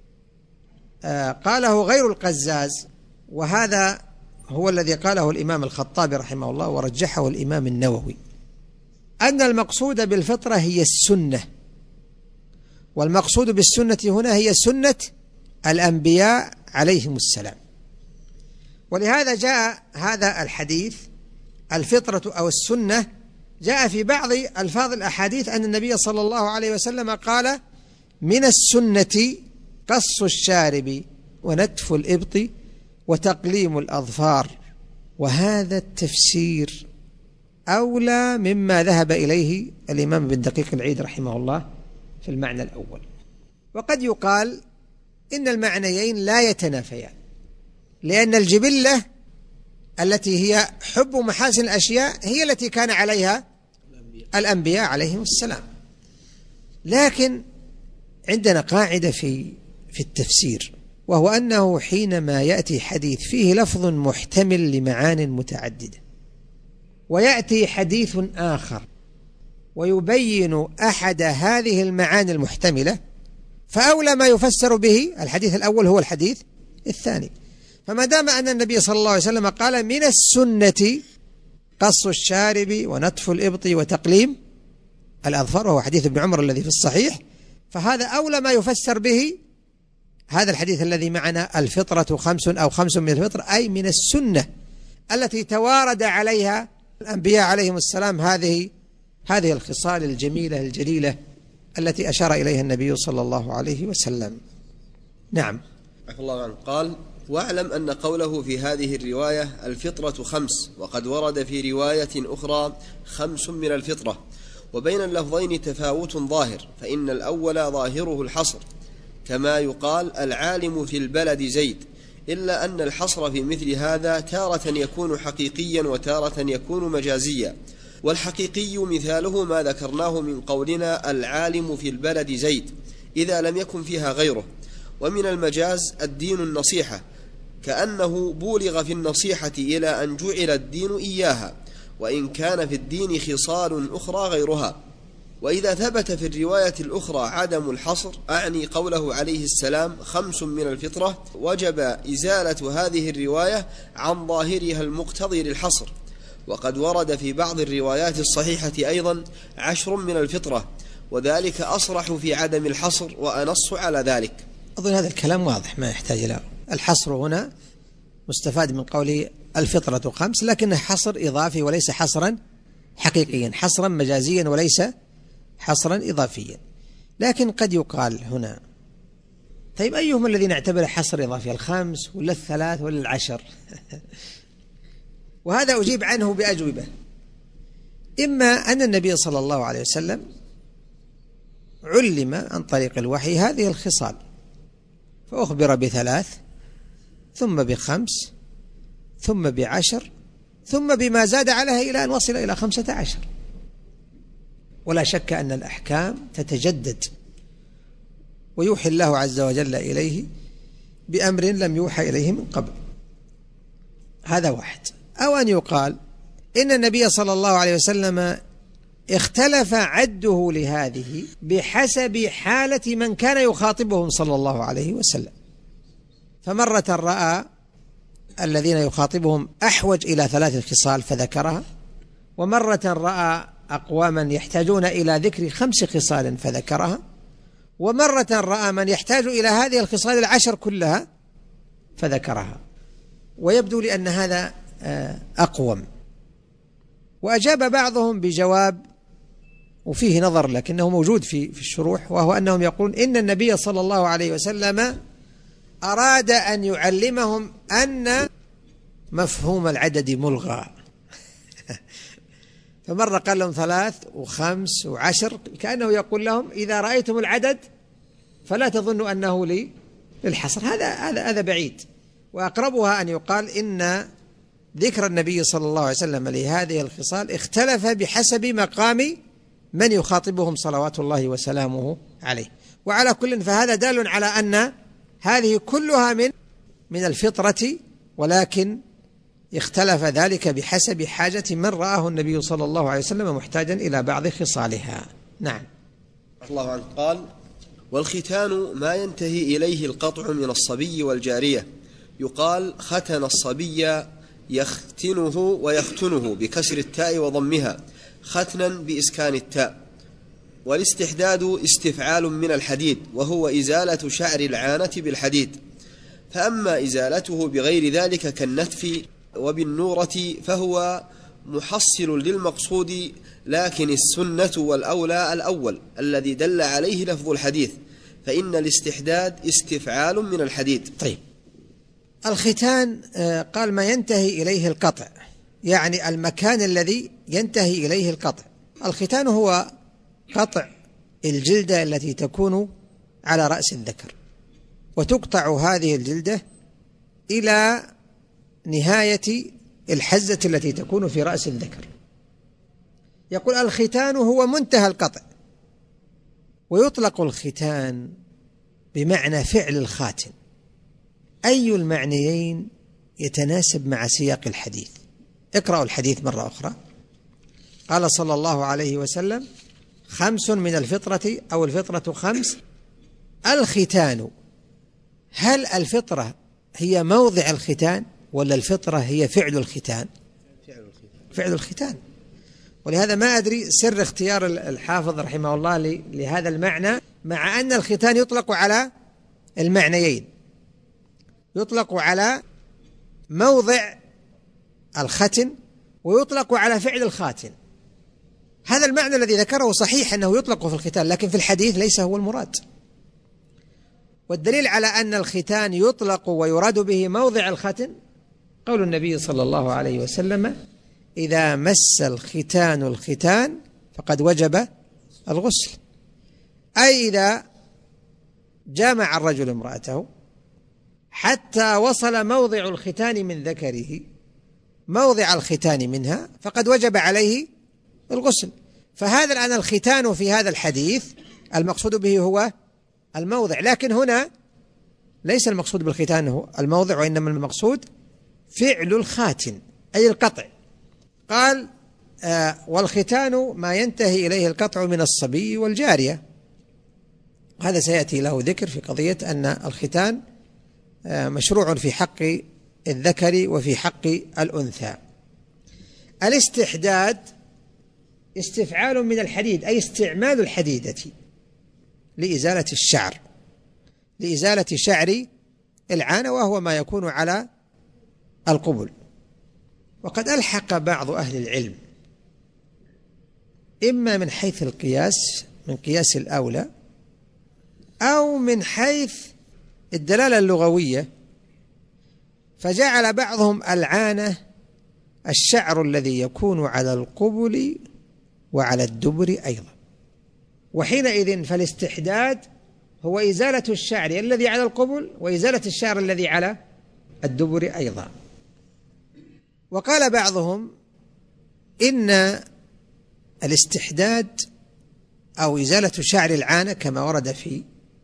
قاله غير القزاز، وهذا هو الذي قاله الإمام الخطابي رحمه الله ورجحه الإمام النووي، أن المقصود بالفطرة هي السنة، والمقصود بالسنة هنا هي سنة الأنبياء عليهم السلام. ولهذا جاء هذا الحديث الفطرة أو السنة جاء في بعض ألفاظ الأحاديث أن النبي صلى الله عليه وسلم قال: من السنة قص الشارب ونتف الإبط وتقليم الأظفار. وهذا التفسير أولى مما ذهب إليه الإمام ابن دقيق العيد رحمه الله في المعنى الأول. وقد يقال إن المعنيين لا يتنافيان، لأن الجبلة التي هي حب محاسن الأشياء هي التي كان عليها الأنبياء عليهم السلام. لكن عندنا قاعدة في التفسير، وهو أنه حينما يأتي حديث فيه لفظ محتمل لمعان متعددة ويأتي حديث آخر ويبين أحد هذه المعاني المحتملة، فأولى ما يفسر به الحديث الأول هو الحديث الثاني. فما دام أن النبي صلى الله عليه وسلم قال: من السنة قص الشارب ونتف الإبط وتقليم الأظفار، وهو حديث ابن عمر الذي في الصحيح، فهذا أولى ما يفسر به هذا الحديث الذي معنا: الفطرة 5 أو 5 من الفطرة، أي من السنة التي توارد عليها الأنبياء عليهم السلام هذه الخصال الجميلة الجليلة التي أشار إليها النبي صلى الله عليه وسلم. نعم. عفى الله عنه. قال: واعلم أن قوله في هذه الرواية الفطرة 5، وقد ورد في رواية أخرى 5 من الفطرة، وبين اللفظين تفاوت ظاهر، فإن الأول ظاهره الحصر، كما يقال العالم في البلد زيد، إلا أن الحصر في مثل هذا تارة يكون حقيقيا وتارة يكون مجازيا. والحقيقي مثاله ما ذكرناه من قولنا العالم في البلد زيد إذا لم يكن فيها غيره. ومن المجاز الدين النصيحة، كأنه بولغ في النصيحة إلى أن جعل الدين إياها، وإن كان في الدين خصال أخرى غيرها. وإذا ثبت في الرواية الأخرى عدم الحصر، أعني قوله عليه السلام 5 من الفطرة، وجب إزالة هذه الرواية عن ظاهرها المقتضي للحصر. وقد ورد في بعض الروايات الصحيحة أيضا 10 من الفطرة، وذلك أصرح في عدم الحصر وأنص على ذلك. أظن هذا الكلام واضح ما يحتاج إلى الحصر. هنا مستفاد من قوله الفطرة 5، لكنه حصر إضافي وليس حصرا حقيقيا، حصرا مجازيا وليس حصرا إضافيا. لكن قد يقال هنا: طيب أيهم الذي نعتبره حصر إضافي، 5 ولا 3 ولا 10؟ وهذا أجيب عنه بأجوبة. إما أن النبي صلى الله عليه وسلم علم عن طريق الوحي هذه الخصال، فأخبر ب3 ثم ب5 ثم ب10 ثم بما زاد عليها إلى أن وصل إلى 15. ولا شك أن الأحكام تتجدد، ويوحي الله عز وجل إليه بأمر لم يوحى إليه من قبل. هذا واحد. أو أن يقال إن النبي صلى الله عليه وسلم اختلف عده لهذه بحسب حالة من كان يخاطبهم صلى الله عليه وسلم، فمرة رأى الذين يخاطبهم أحوج إلى 3 خصال فذكرها، ومرة رأى أقواما يحتاجون إلى ذكر 5 خصال فذكرها، ومرة رأى من يحتاج إلى هذه الخصال 10 كلها فذكرها. ويبدو لي أن هذا أقوم. وأجاب بعضهم بجواب وفيه نظر لكنه موجود في الشروح، وهو أنهم يقولون إن النبي صلى الله عليه وسلم أراد أن يعلمهم أن مفهوم العدد ملغى، فمرة قال لهم 3 و5 و10، كأنه يقول لهم إذا رأيتم العدد فلا تظنوا أنه للحصر. هذا بعيد. وأقربها أن يقال إن ذكر النبي صلى الله عليه وسلم لهذه الخصال اختلف بحسب مقام من يخاطبهم صلوات الله وسلامه عليه. وعلى كل فهذا دال على أن هذه كلها من الفطرة، ولكن اختلف ذلك بحسب حاجة من رآه النبي صلى الله عليه وسلم محتاجا إلى بعض خصالها. نعم. الله عنه. قال: والختان ما ينتهي إليه القطع من الصبي والجارية، يقال ختن الصبي يختنه ويختنه بكسر التاء وضمها، ختنا بإسكان التاء. والاستحداد استفعال من الحديد، وهو إزالة شعر العانة بالحديد. فأما إزالته بغير ذلك كالنتف وبالنورة فهو محصل للمقصود، لكن السنة والأولى الأول الذي دل عليه لفظ الحديث، فإن الاستحداد استفعال من الحديد. طيب، الختان قال ما ينتهي إليه القطع، يعني المكان الذي ينتهي إليه القطع. الختان هو قطع الجلدة التي تكون على رأس الذكر، وتقطع هذه الجلدة إلى نهاية الحزة التي تكون في رأس الذكر. يقول الختان هو منتهى القطع. ويطلق الختان بمعنى فعل الخاتن. أي المعنيين يتناسب مع سياق الحديث؟ اقرأوا الحديث مرة أخرى. قال صلى الله عليه وسلم: 5 من الفطرة، أو الفطرة 5: الختان. هل الفطرة هي موضع الختان، ولا الفطرة هي فعل الختان؟ فعل الختان. ولهذا ما أدري سر اختيار الحافظ رحمه الله لهذا المعنى، مع أن الختان يطلق على المعنيين، يطلق على موضع الختن ويطلق على فعل الخاتن. هذا المعنى الذي ذكره صحيح أنه يطلق في الختان، لكن في الحديث ليس هو المراد. والدليل على أن الختان يطلق ويراد به موضع الختن قول النبي صلى الله عليه وسلم: إذا مس الختان الختان فقد وجب الغسل. أي إذا جامع الرجل امرأته حتى وصل موضع الختان من ذكره موضع الختان منها فقد وجب عليه الغسل. فهذا الآن الختان في هذا الحديث المقصود به هو الموضع، لكن هنا ليس المقصود بالختان هو الموضع، وإنما المقصود فعل الخاتن أي القطع. قال: والختان ما ينتهي إليه القطع من الصبي والجارية. هذا سيأتي له ذكر في قضية أن الختان مشروع في حق الذكر وفي حق الأنثى. الاستحداد استفعال من الحديد، أي استعمال الحديدة لإزالة الشعر، لإزالة شعر العانة، وهو ما يكون على القبل. وقد ألحق بعض أهل العلم إما من حيث القياس من قياس الأولى، أو من حيث الدلالة اللغوية، فجعل بعضهم العانة الشعر الذي يكون على القبل وعلى الدبر أيضا. وحينئذ فالاستحداد هو إزالة الشعر الذي على القبل وإزالة الشعر الذي على الدبر أيضا. وقال بعضهم إن الاستحداد أو إزالة شعر العانة كما ورد في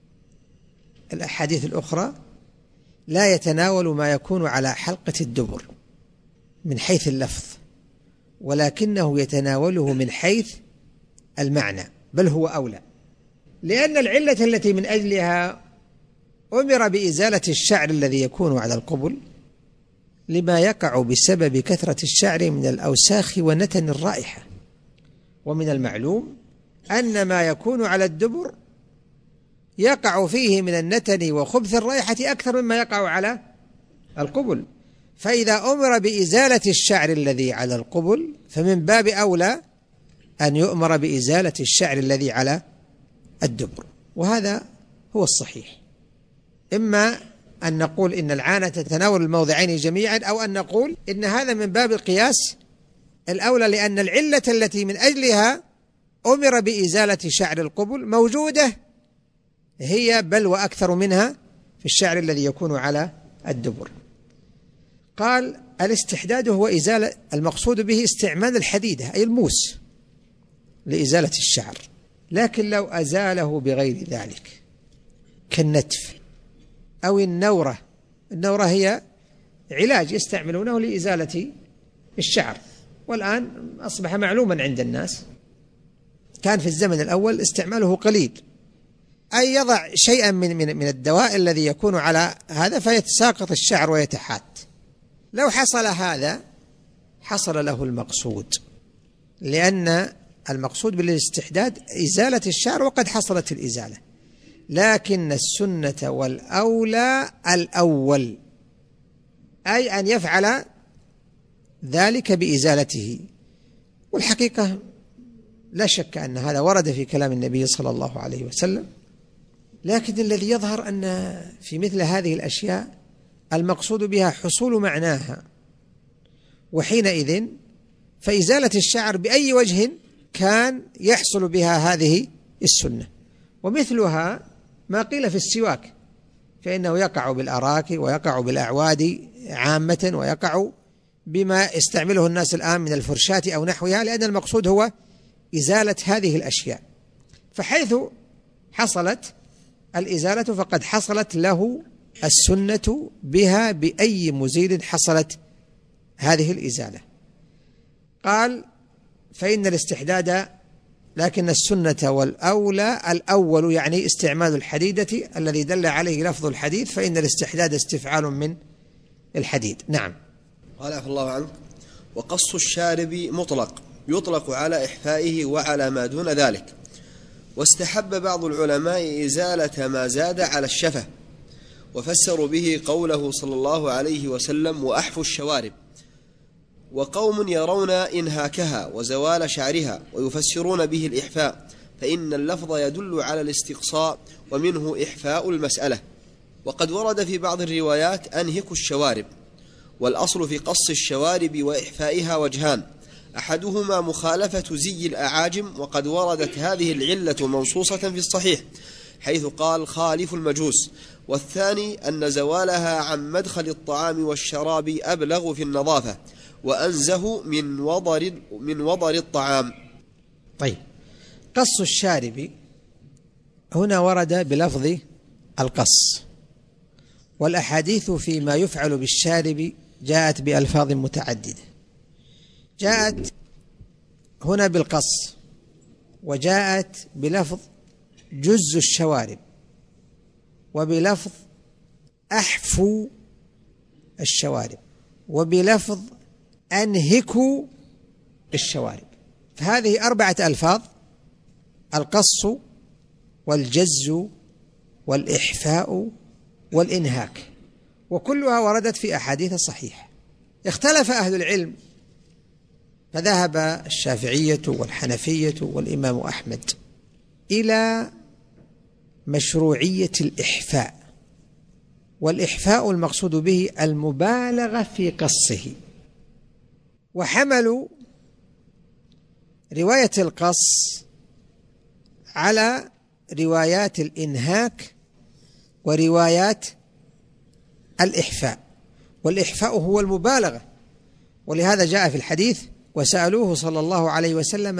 الأحاديث الأخرى لا يتناول ما يكون على حلقة الدبر من حيث اللفظ، ولكنه يتناوله من حيث المعنى، بل هو أولى، لأن العلة التي من أجلها أمر بإزالة الشعر الذي يكون على القبل لما يقع بسبب كثرة الشعر من الأوساخ ونتن الرائحة. ومن المعلوم أن ما يكون على الدبر يقع فيه من النتن وخبث الرائحة أكثر مما يقع على القبل، فإذا أمر بإزالة الشعر الذي على القبل فمن باب أولى أن يؤمر بإزالة الشعر الذي على الدبر. وهذا هو الصحيح، إما أن نقول إن العانة تتناول الموضعين جميعا، أو أن نقول إن هذا من باب القياس الأولى، لأن العلة التي من أجلها أمر بإزالة شعر القبل موجودة هي بل وأكثر منها في الشعر الذي يكون على الدبر. قال: الاستحداد هو إزالة، المقصود به استعمال الحديدة أي الموس لإزالة الشعر، لكن لو أزاله بغير ذلك كالنتف أو النورة. النورة هي علاج يستعملونه لإزالة الشعر، والآن أصبح معلوما عند الناس، كان في الزمن الأول استعماله قليل، أي يضع شيئا من الدواء الذي يكون على هذا فيتساقط الشعر ويتحات. لو حصل هذا حصل له المقصود، لأن المقصود بالاستحداد إزالة الشعر وقد حصلت الإزالة، لكن السنة والأولى الأول، أي أن يفعل ذلك بإزالته. والحقيقة لا شك أن هذا ورد في كلام النبي صلى الله عليه وسلم، لكن الذي يظهر أن في مثل هذه الأشياء المقصود بها حصول معناها، وحينئذ فإزالة الشعر بأي وجه كان يحصل بها هذه السنة. ومثلها ما قيل في السواك، فإنه يقع بالأراك ويقع بالأعواد عامة، ويقع بما يستعمله الناس الآن من الفرشاة أو نحوها، لأن المقصود هو إزالة هذه الأشياء. فحيث حصلت الإزالة فقد حصلت له السنة بها بأي مزيل حصلت هذه الإزالة. قال فإن الاستحداد، لكن السنة والأولى الأول، يعني استعمال الحديدة الذي دل عليه لفظ الحديث، فإن الاستحداد استفعال من الحديد. نعم. قال عفى الله عنك: وقص الشارب مطلق، يطلق على إحفائه وعلى ما دون ذلك. واستحب بعض العلماء إزالة ما زاد على الشفة، وفسروا به قوله صلى الله عليه وسلم: وأحفوا الشوارب. وقوم يرون إنهاكها وزوال شعرها، ويفسرون به الإحفاء، فإن اللفظ يدل على الاستقصاء، ومنه إحفاء المسألة. وقد ورد في بعض الروايات: أنهكوا الشوارب. والأصل في قص الشوارب وإحفائها وجهان: أحدهما مخالفة زي الأعاجم، وقد وردت هذه العلة منصوصة في الصحيح حيث قال: خالف المجوس. والثاني أن زوالها عن مدخل الطعام والشراب أبلغ في النظافة وأنزه من وضر الطعام. طيب، قص الشارب هنا ورد بلفظ القص، والأحاديث فيما يفعل بالشارب جاءت بألفاظ متعددة. جاءت هنا بالقص، وجاءت بلفظ جز الشوارب، وبلفظ أحفوا الشوارب، وبلفظ أنهكوا الشوارب. فهذه 4 ألفاظ: القص والجز والإحفاء والإنهاك، وكلها وردت في أحاديث صحيحة. اختلف أهل العلم، فذهب الشافعية والحنفية والإمام أحمد إلى مشروعية الإحفاء، والإحفاء المقصود به المبالغة في قصه، وحملوا رواية القص على روايات الإنهاك وروايات الإحفاء، والإحفاء هو المبالغة. ولهذا جاء في الحديث: وسألوه صلى الله عليه وسلم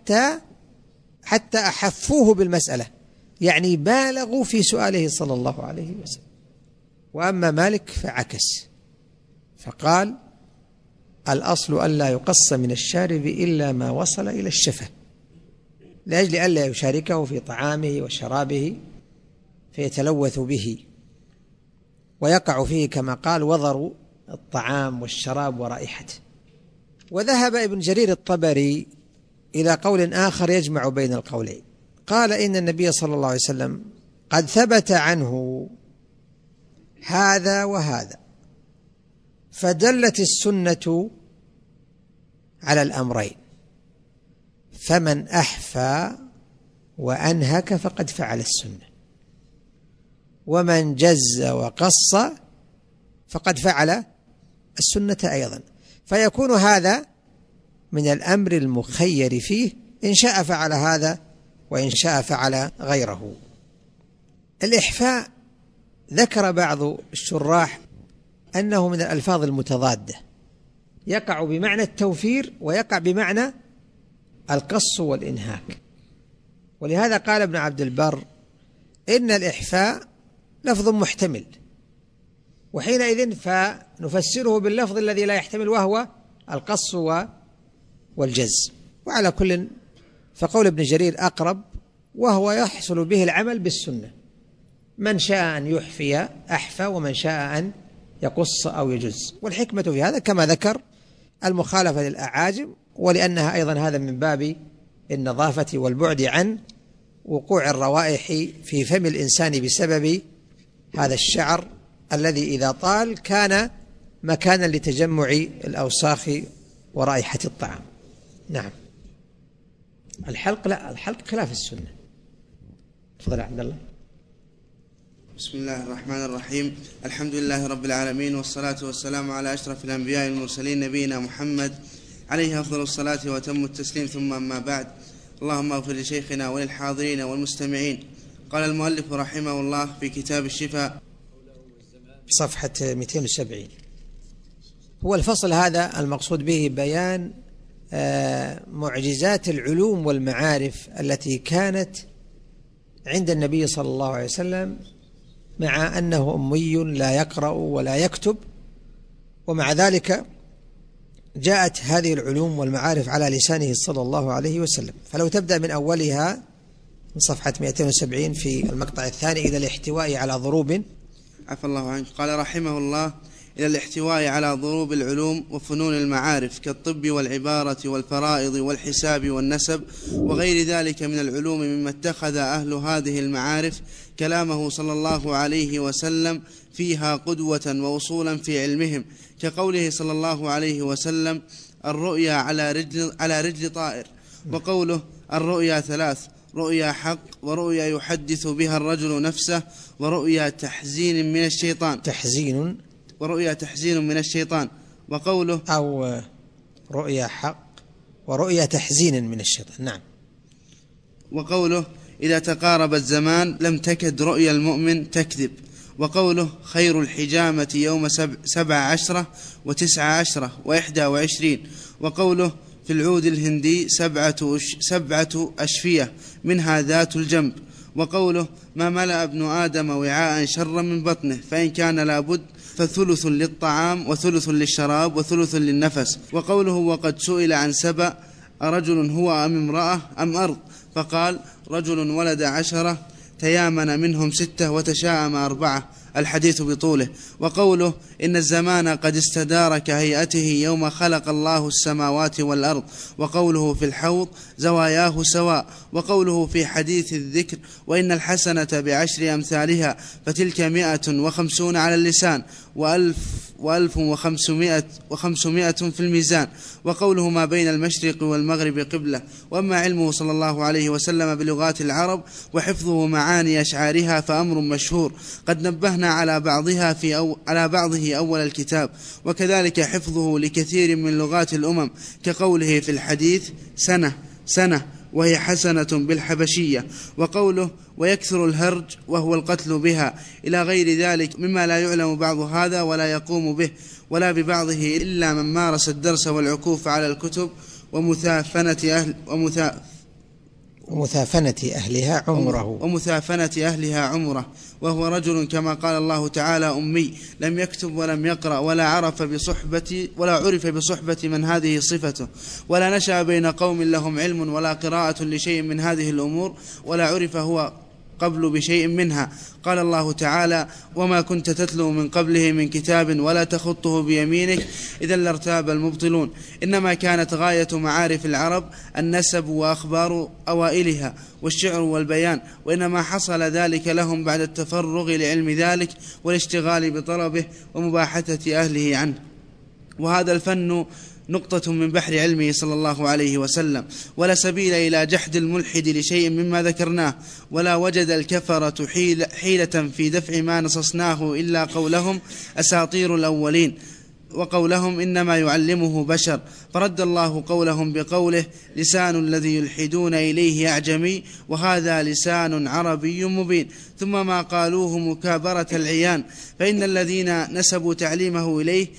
حتى أحفوه بالمسألة، يعني بالغوا في سؤاله صلى الله عليه وسلم. وأما مالك فعكس، فقال: الأصل أن لا يقص من الشارب إلا ما وصل إلى الشفة، لأجل ألا يشاركه في طعامه وشرابه فيتلوث به ويقع فيه كما قال وضر الطعام والشراب ورائحته. وذهب ابن جرير الطبري إلى قول آخر يجمع بين القولين، قال: إن النبي صلى الله عليه وسلم قد ثبت عنه هذا وهذا، فدلت السنة على الأمرين، فمن أحفى وأنهك فقد فعل السنة، ومن جز وقص فقد فعل السنة أيضا. فيكون هذا من الأمر المخير فيه، إن شاء فعل هذا وإن شاء فعل غيره. الإحفاء ذكر بعض الشراح أنه من الألفاظ المتضادة، يقع بمعنى التوفير ويقع بمعنى القص والإنهاك. ولهذا قال ابن عبد البر: إن الإحفاء لفظ محتمل، وحينئذ فنفسره باللفظ الذي لا يحتمل، وهو القص والجز. وعلى كل فقول ابن جرير أقرب، وهو يحصل به العمل بالسنة، من شاء أن يحفي أحفى، ومن شاء أن يقص أو يجز. والحكمة في هذا كما ذكر المخالفة للأعاجم، ولأنها أيضا هذا من باب النظافة والبعد عن وقوع الروائح في فم الإنسان بسبب هذا الشعر الذي إذا طال كان مكانا لتجمع الأوساخ ورائحة الطعام. نعم. الحلق لا، الحلق خلاف السنة. تفضل عبد الله. بسم الله الرحمن الرحيم. الحمد لله رب العالمين، والصلاة والسلام على أشرف الأنبياء والمرسلين نبينا محمد عليه أفضل الصلاة وتم التسليم، ثم أما بعد. اللهم اغفر لشيخنا وللحاضرين والمستمعين. قال المؤلف رحمه الله في كتاب الشفاء صفحة 270. هو الفصل هذا المقصود به بيان معجزات العلوم والمعارف التي كانت عند النبي صلى الله عليه وسلم، مع أنه أمي لا يقرأ ولا يكتب، ومع ذلك جاءت هذه العلوم والمعارف على لسانه صلى الله عليه وسلم. فلو تبدأ من أولها من صفحة 270 في المقطع الثاني: إلى الاحتواء على ضروب. عفى الله عنك. قال رحمه الله: إلى الاحتواء على ضروب العلوم وفنون المعارف كالطب والعبارة والفرائض والحساب والنسب وغير ذلك من العلوم، مما اتخذ أهل هذه المعارف كلامه صلى الله عليه وسلم فيها قدوة ووصولا في علمهم، كقوله صلى الله عليه وسلم: الرؤيا على رجل طائر، وقوله: الرؤيا ثلاث: رؤيا حق، ورؤيا يحدث بها الرجل نفسه، ورؤيا تحزين من الشيطان. ورؤيا تحزين من الشيطان. وقوله: أو رؤيا حق ورؤيا تحزين من الشيطان. نعم. وقوله: إذا تقارب الزمان لم تكد رؤيا المؤمن تكذب. وقوله: خير الحجامة يوم 17 و19 و21. وقوله: في العود الهندي 7 أشفية منها ذات الجنب. وقوله: ما ملأ ابن آدم وعاء شرا من بطنه، فإن كان لابد فثلث للطعام وثلث للشراب وثلث للنفس. وقوله: وقد سئل عن 7: أرجل هو أم امرأة أم أرض؟ فقال: رجل ولد 10 تيامن منهم 6 وتشاءم 4. الحديث بطوله. وقوله: إن الزمان قد استدار كهيئته يوم خلق الله السماوات والأرض. وقوله: في الحوض زواياه سواء. وقوله في حديث الذكر: وإن الحسنة ب10 أمثالها، فتلك 150 على اللسان، و1500 في الميزان. وقوله: ما بين المشرق والمغرب قبلة. وأما علمه صلى الله عليه وسلم بلغات العرب وحفظه معاني أشعارها فأمر مشهور، قد نبهنا على بعضه أول الكتاب. وكذلك حفظه لكثير من لغات الأمم، كقوله في الحديث: سنة وهي حسنة بالحبشية. وقوله: ويكثر الهرج وهو القتل بها، إلى غير ذلك مما لا يعلم بعض هذا ولا يقوم به ولا ببعضه إلا من مارس الدرس والعكوف على الكتب ومثافنة أهلها عمره. وهو رجل كما قال الله تعالى: أمي، لم يكتب ولم يقرأ ولا عرف بصحبة من هذه صفته، ولا نشأ بين قوم لهم علم ولا قراءة لشيء من هذه الأمور، ولا عرف هو قبل بشيء منها. قال الله تعالى: وما كنت تتلو من قبله من كتاب ولا تخطه بيمينك إذا لارتاب المبطلون. إنما كانت غاية معارف العرب النسب وأخبار أوائلها والشعر والبيان، وإنما حصل ذلك لهم بعد التفرغ لعلم ذلك والاشتغال بطلبه ومباحثة أهله عنه. وهذا الفن نقطة من بحر علمه صلى الله عليه وسلم، ولا سبيل إلى جحد الملحد لشيء مما ذكرناه، ولا وجد الكفرة حيلة في دفع ما نصصناه إلا قولهم: أساطير الأولين، وقولهم: إنما يعلمه بشر. فرد الله قولهم بقوله: لسان الذي يلحدون إليه أعجمي وهذا لسان عربي مبين. ثم ما قالوه مكابرة العيان، فإن الذي نسبوا تعليمه إليه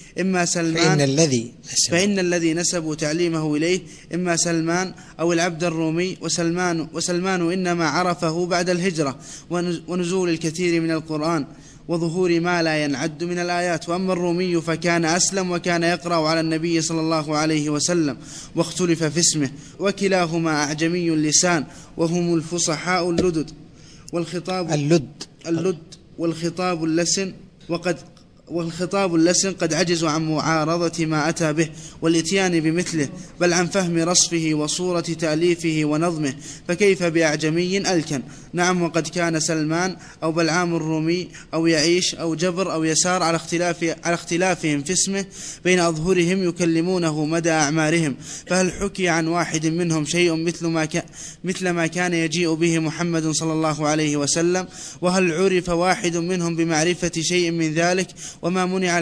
إما سلمان أو العبد الرومي، وسلمان إنما عرفه بعد الهجرة ونزول الكثير من القرآن وظهور ما لا ينعد من الآيات. وأما الرومي فكان أسلم وكان يقرأ على النبي صلى الله عليه وسلم، واختلف في اسمه، وكلاهما أعجمي اللسان، وهم الفصحاء والخطاب اللسن. والخطاب اللسن قد عجزوا عن معارضة ما أتى به والإتيان بمثله، بل عن فهم رصفه وصورة تأليفه ونظمه، فكيف بأعجمي ألكن؟ نعم، وقد كان سلمان أو بلعام الرومي أو يعيش أو جبر أو يسار على اختلافهم في اسمه بين أظهرهم يكلمونه مدى أعمارهم، فهل حكي عن واحد منهم شيء مثل ما كان يجيء به محمد صلى الله عليه وسلم؟ وهل عرف واحد منهم بمعرفة شيء من ذلك؟ وما منع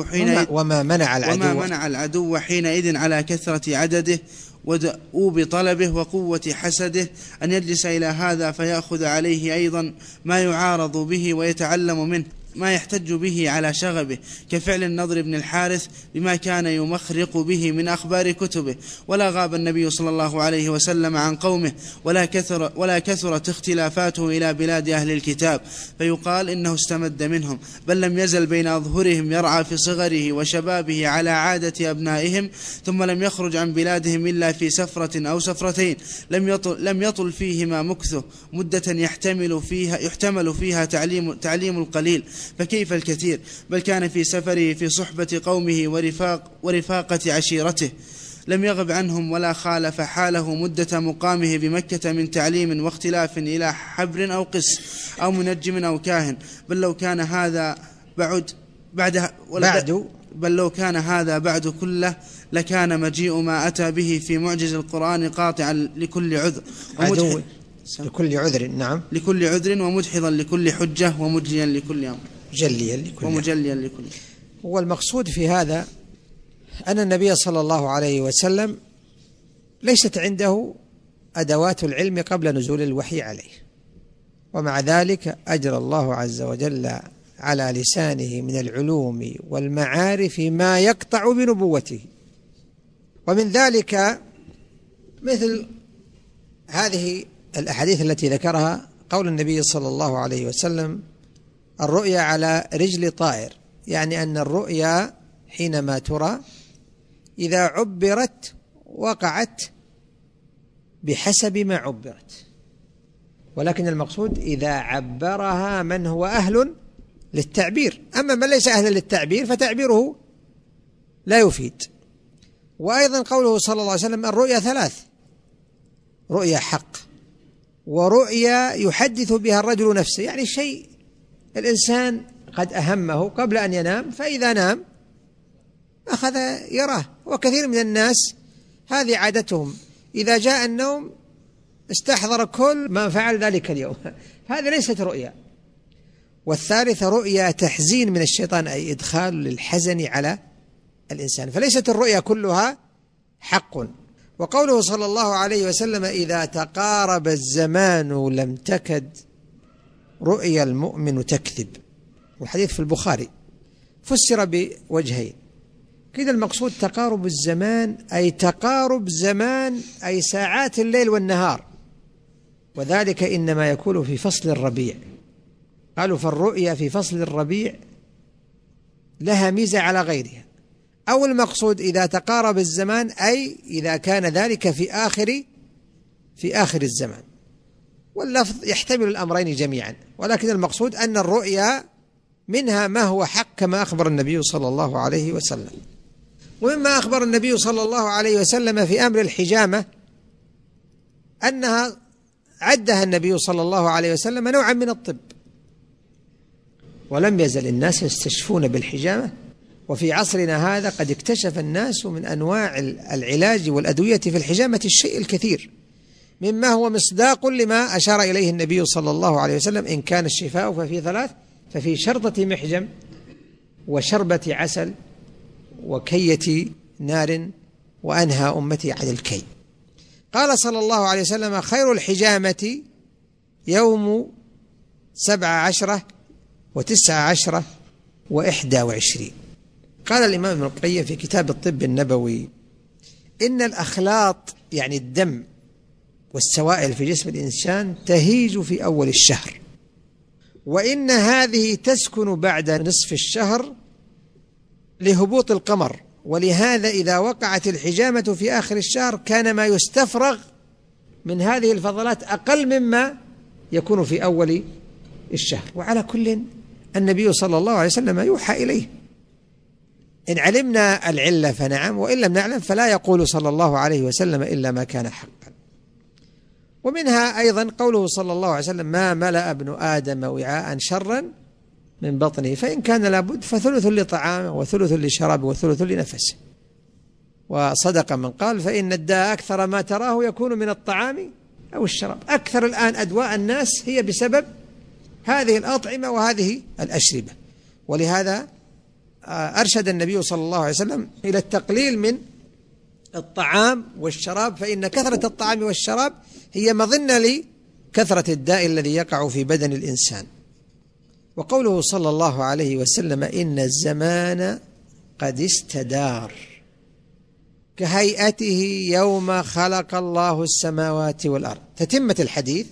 العدو حينئذ على كثرة عدده ودؤوب طلبه وقوة حسده أن يجلس إلى هذا فيأخذ عليه أيضا ما يعارض به ويتعلم منه ما يحتج به على شغبه، كفعل النضر بن الحارث بما كان يمخرق به من أخبار كتبه. ولا غاب النبي صلى الله عليه وسلم عن قومه ولا كثرت اختلافاته إلى بلاد أهل الكتاب فيقال إنه استمد منهم، بل لم يزل بين أظهرهم يرعى في صغره وشبابه على عادة أبنائهم، ثم لم يخرج عن بلادهم إلا في سفرة أو سفرتين لم يطل فيهما مكثه مدة يحتمل فيها تعليم القليل، فكيف الكثير؟ بل كان في سفره في صحبة قومه ورفاقة عشيرته، لم يغب عنهم ولا خالف حاله مدة مقامه بمكة من تعليم واختلاف إلى حبر أو قس أو منجم أو كاهن، بل لو كان هذا بعد كله لكان مجيء ما أتى به في معجز القرآن قاطعا لكل عذر لكل عذر، نعم، لكل عذر ومدحضا لكل حجة ومجليا لكل أمر ومجليا لكل. والمقصود في هذا أن النبي صلى الله عليه وسلم ليست عنده أدوات العلم قبل نزول الوحي عليه، ومع ذلك أجرى الله عز وجل على لسانه من العلوم والمعارف ما يقطع بنبوته. ومن ذلك مثل هذه الأحاديث التي ذكرها قول النبي صلى الله عليه وسلم: الرؤيا على رجل طائر، يعني أن الرؤيا حينما ترى إذا عبرت وقعت بحسب ما عبرت، ولكن المقصود إذا عبرها من هو أهل للتعبير، أما من ليس أهلا للتعبير فتعبيره لا يفيد. وأيضا قوله صلى الله عليه وسلم: الرؤيا ثلاث: رؤيا حق، ورؤيا يحدث بها الرجل نفسه، يعني شيء الإنسان قد أهمه قبل أن ينام، فإذا نام أخذ يراه. وكثير من الناس هذه عادتهم، إذا جاء النوم استحضر كل ما فعل ذلك اليوم، هذه ليست رؤيا. والثالثة رؤيا تحزين من الشيطان، أي إدخال للحزن على الإنسان، فليست الرؤيا كلها حق. وقوله صلى الله عليه وسلم: إذا تقارب الزمان لم تكد رؤيا المؤمن تكذب، والحديث في البخاري، فسر بوجهين. كده المقصود تقارب الزمان، أي تقارب زمان أي ساعات الليل والنهار، وذلك إنما يكون في فصل الربيع. قالوا فالرؤيا في فصل الربيع لها ميزة على غيرها، أو المقصود إذا تقارب الزمان أي إذا كان ذلك في آخر الزمان، واللفظ يحتمل الأمرين جميعا، ولكن المقصود أن الرؤيا منها ما هو حق كما أخبر النبي صلى الله عليه وسلم. ومما أخبر النبي صلى الله عليه وسلم في أمر الحجامة أنها عدها النبي صلى الله عليه وسلم نوعا من الطب، ولم يزل الناس يستشفون بالحجامة، وفي عصرنا هذا قد اكتشف الناس من أنواع العلاج والأدوية في الحجامة الشيء الكثير، مما هو مصداق لما أشار إليه النبي صلى الله عليه وسلم: إن كان الشفاء ففي ثلاث: ففي شرطة محجم، وشربة عسل، وكية نار، وأنهى أمتي عن الكي. قال صلى الله عليه وسلم: خير الحجامة يوم 17 و19 و21. قال الإمام ابن القيم في كتاب الطب النبوي: إن الأخلاط، يعني الدم والسوائل في جسم الإنسان، تهيج في أول الشهر، وإن هذه تسكن بعد نصف الشهر لهبوط القمر، ولهذا إذا وقعت الحجامة في آخر الشهر كان ما يستفرغ من هذه الفضلات أقل مما يكون في أول الشهر. وعلى كل النبي صلى الله عليه وسلم يوحى إليه، إن علمنا العلة فنعم، وإن لم نعلم فلا يقول صلى الله عليه وسلم إلا ما كان حقا. ومنها أيضا قوله صلى الله عليه وسلم: ما ملأ ابن آدم وعاء شرا من بطنه، فإن كان لابد فثلث لطعامه وثلث لشرابه وثلث لنفسه. وصدق من قال: فإن الداء أكثر ما تراه يكون من الطعام أو الشراب. أكثر الآن أدواء الناس هي بسبب هذه الأطعمة وهذه الأشربة. ولهذا أرشد النبي صلى الله عليه وسلم إلى التقليل من الطعام والشراب، فإن كثرة الطعام والشراب هي مظنة لكثرة الداء الذي يقع في بدن الإنسان. وقوله صلى الله عليه وسلم: إن الزمان قد استدار كهيئته يوم خلق الله السماوات والأرض. تتمة الحديث: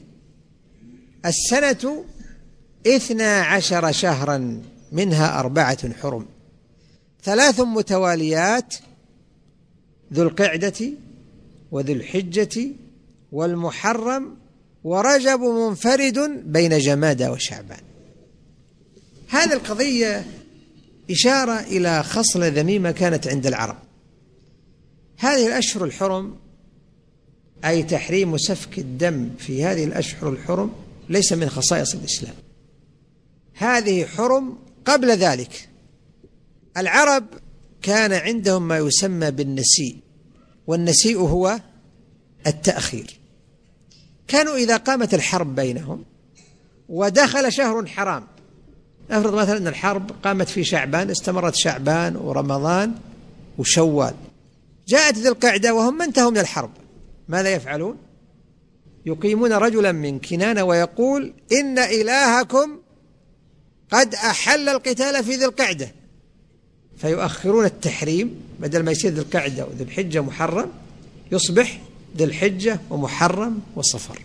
السنة 12 شهرا منها 4 حرم، 3 متواليات: ذو القعدة وذو الحجة والمحرم ورجب منفرد بين جمادى وشعبان. هذه القضية إشارة إلى خصلة ذميمة كانت عند العرب. هذه الأشهر الحرم، أي تحريم سفك الدم في هذه الأشهر الحرم، ليس من خصائص الإسلام. هذه حرم. قبل ذلك العرب كان عندهم ما يسمى بالنسيء، والنسيء هو التأخير. كانوا إذا قامت الحرب بينهم ودخل شهر حرام، أفرض مثلا أن الحرب قامت في شعبان، استمرت شعبان ورمضان وشوال، جاءت ذي القعدة وهم انتهوا من الحرب، ماذا يفعلون؟ يقيمون رجلا من كنانة ويقول: إن إلهكم قد أحل القتال في ذي القعدة، فيؤخرون التحريم، بدل ما يصير ذي القعدة وذي الحجة محرم يصبح ذي الحجة ومحرم وصفر.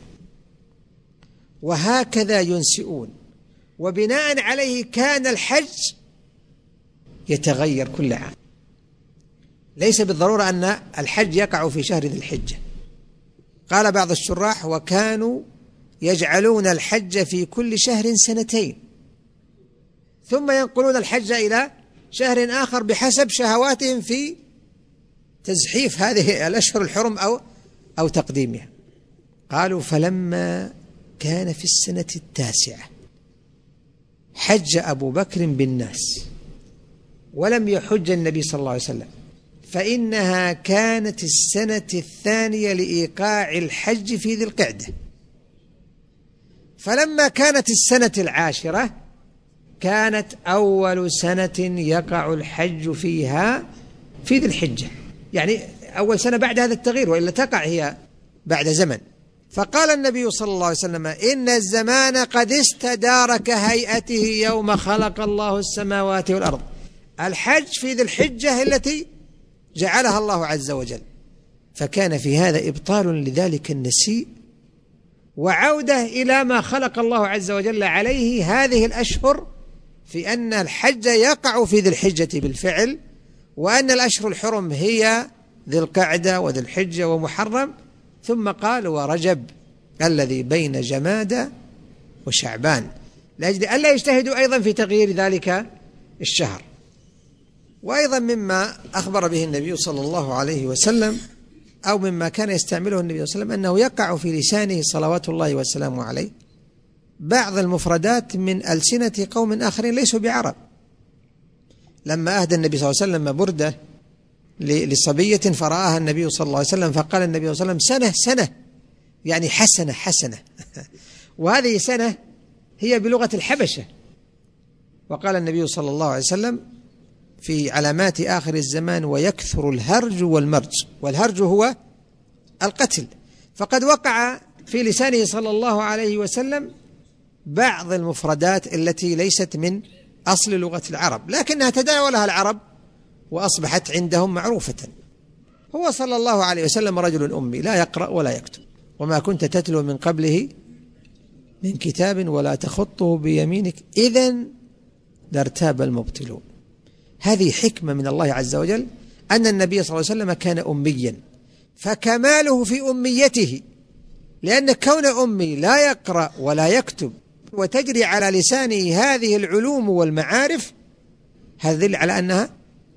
وهكذا ينسئون. وبناء عليه كان الحج يتغير كل عام، ليس بالضرورة أن الحج يقع في شهر ذي الحجة. قال بعض الشراح: وكانوا يجعلون الحج في كل شهر 2 ثم ينقلون الحج إلى شهر آخر بحسب شهواتهم في تزحيف هذه الأشهر الحرم أو تقديمها. قالوا: فلما كان في السنة 9 حج أبو بكر بالناس ولم يحج النبي صلى الله عليه وسلم، فإنها كانت السنة 2 لإيقاع الحج في ذي القعدة. فلما كانت السنة 10 كانت أول سنة يقع الحج فيها في ذي الحجة، يعني أول سنة بعد هذا التغيير، وإلا تقع هي بعد زمن. فقال النبي صلى الله عليه وسلم: إن الزمان قد استدار كهيئته يوم خلق الله السماوات والأرض. الحج في ذي الحجة التي جعلها الله عز وجل. فكان في هذا إبطال لذلك النسيء، وعودة إلى ما خلق الله عز وجل عليه هذه الأشهر، في أن الحج يقع في ذي الحجة بالفعل، وأن الأشهر الحرم هي ذي القعدة وذي الحجة ومحرم. ثم قال: ورجب الذي بين جمادى وشعبان، لأجل ألا يجتهدوا أيضا في تغيير ذلك الشهر. وأيضا مما أخبر به النبي صلى الله عليه وسلم، أو مما كان يستعمله النبي صلى الله عليه وسلم، أنه يقع في لسانه صلوات الله وسلامه عليه بعض المفردات من ألسنة قوم آخرين ليسوا بعرب. لما أهدى النبي صلى الله عليه وسلم بردة لصبية فرآها النبي صلى الله عليه وسلم، فقال النبي صلى الله عليه وسلم: سنة، يعني حسنة وهذه سنة هي بلغة الحبشة. وقال النبي صلى الله عليه وسلم في علامات آخر الزمان: ويكثر الهرج والمرج. والهرج هو القتل. فقد وقع في لسانه صلى الله عليه وسلم بعض المفردات التي ليست من أصل لغة العرب، لكنها تداولها العرب وأصبحت عندهم معروفة. هو صلى الله عليه وسلم رجل أمي لا يقرأ ولا يكتب، وما كنت تتلو من قبله من كتاب ولا تخطه بيمينك إذن لارتاب المبطلون. هذه حكمة من الله عز وجل، أن النبي صلى الله عليه وسلم كان أميا، فكماله في أميته، لأن كون أمي لا يقرأ ولا يكتب وتجري على لسانه هذه العلوم والمعارف، هذا يدل على أنها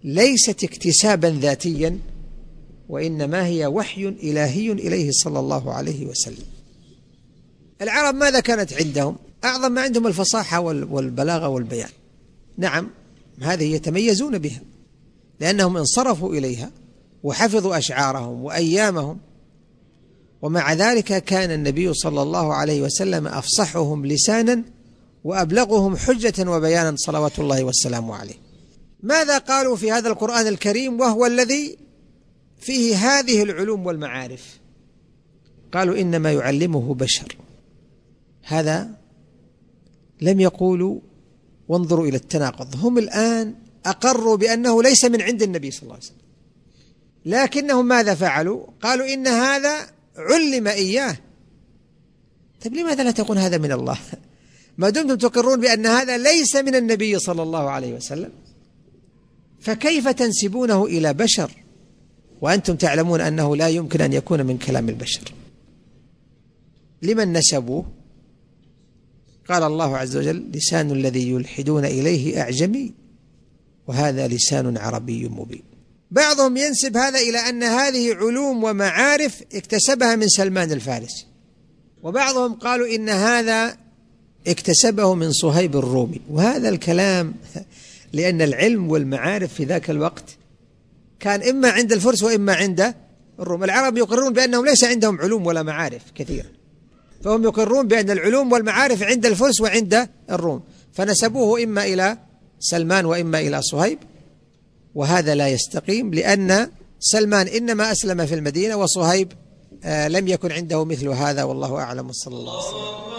ليست اكتسابا ذاتيا، وإنما هي وحي إلهي إليه صلى الله عليه وسلم. العرب ماذا كانت عندهم؟ أعظم ما عندهم الفصاحة والبلاغة والبيان. نعم، هذه يتميزون بها لأنهم انصرفوا إليها وحفظوا أشعارهم وأيامهم، ومع ذلك كان النبي صلى الله عليه وسلم أفصحهم لسانا وأبلغهم حجة وبيانا صلوات الله والسلام عليه. ماذا قالوا في هذا القرآن الكريم وهو الذي فيه هذه العلوم والمعارف؟ قالوا إنما يعلمه بشر. هذا لم يقولوا، وانظروا إلى التناقض، هم الآن أقروا بأنه ليس من عند النبي صلى الله عليه وسلم، لكنهم ماذا فعلوا؟ قالوا إن هذا علم إياه. طيب لماذا لا تقول هذا من الله؟ ما دمتم تقرون بأن هذا ليس من النبي صلى الله عليه وسلم، فكيف تنسبونه إلى بشر وأنتم تعلمون أنه لا يمكن أن يكون من كلام البشر؟ لمن نسبوه؟ قال الله عز وجل: لسان الذي يلحدون إليه أعجمي وهذا لسان عربي مبين. بعضهم ينسب هذا إلى أن هذه علوم ومعارف اكتسبها من سلمان الفارسي، وبعضهم قالوا إن هذا اكتسبه من صهيب الرومي. وهذا الكلام لأن العلم والمعارف في ذاك الوقت كان إما عند الفرس وإما عند الروم. العرب يقررون بأنهم ليس عندهم علوم ولا معارف كثيرة، فهم يقرون بأن العلوم والمعارف عند الفرس وعند الروم، فنسبوه إما إلى سلمان وإما إلى صهيب، وهذا لا يستقيم، لأن سلمان إنما أسلم في المدينة وصهيب لم يكن عنده مثل هذا، والله أعلم، صلى الله عليه وسلم.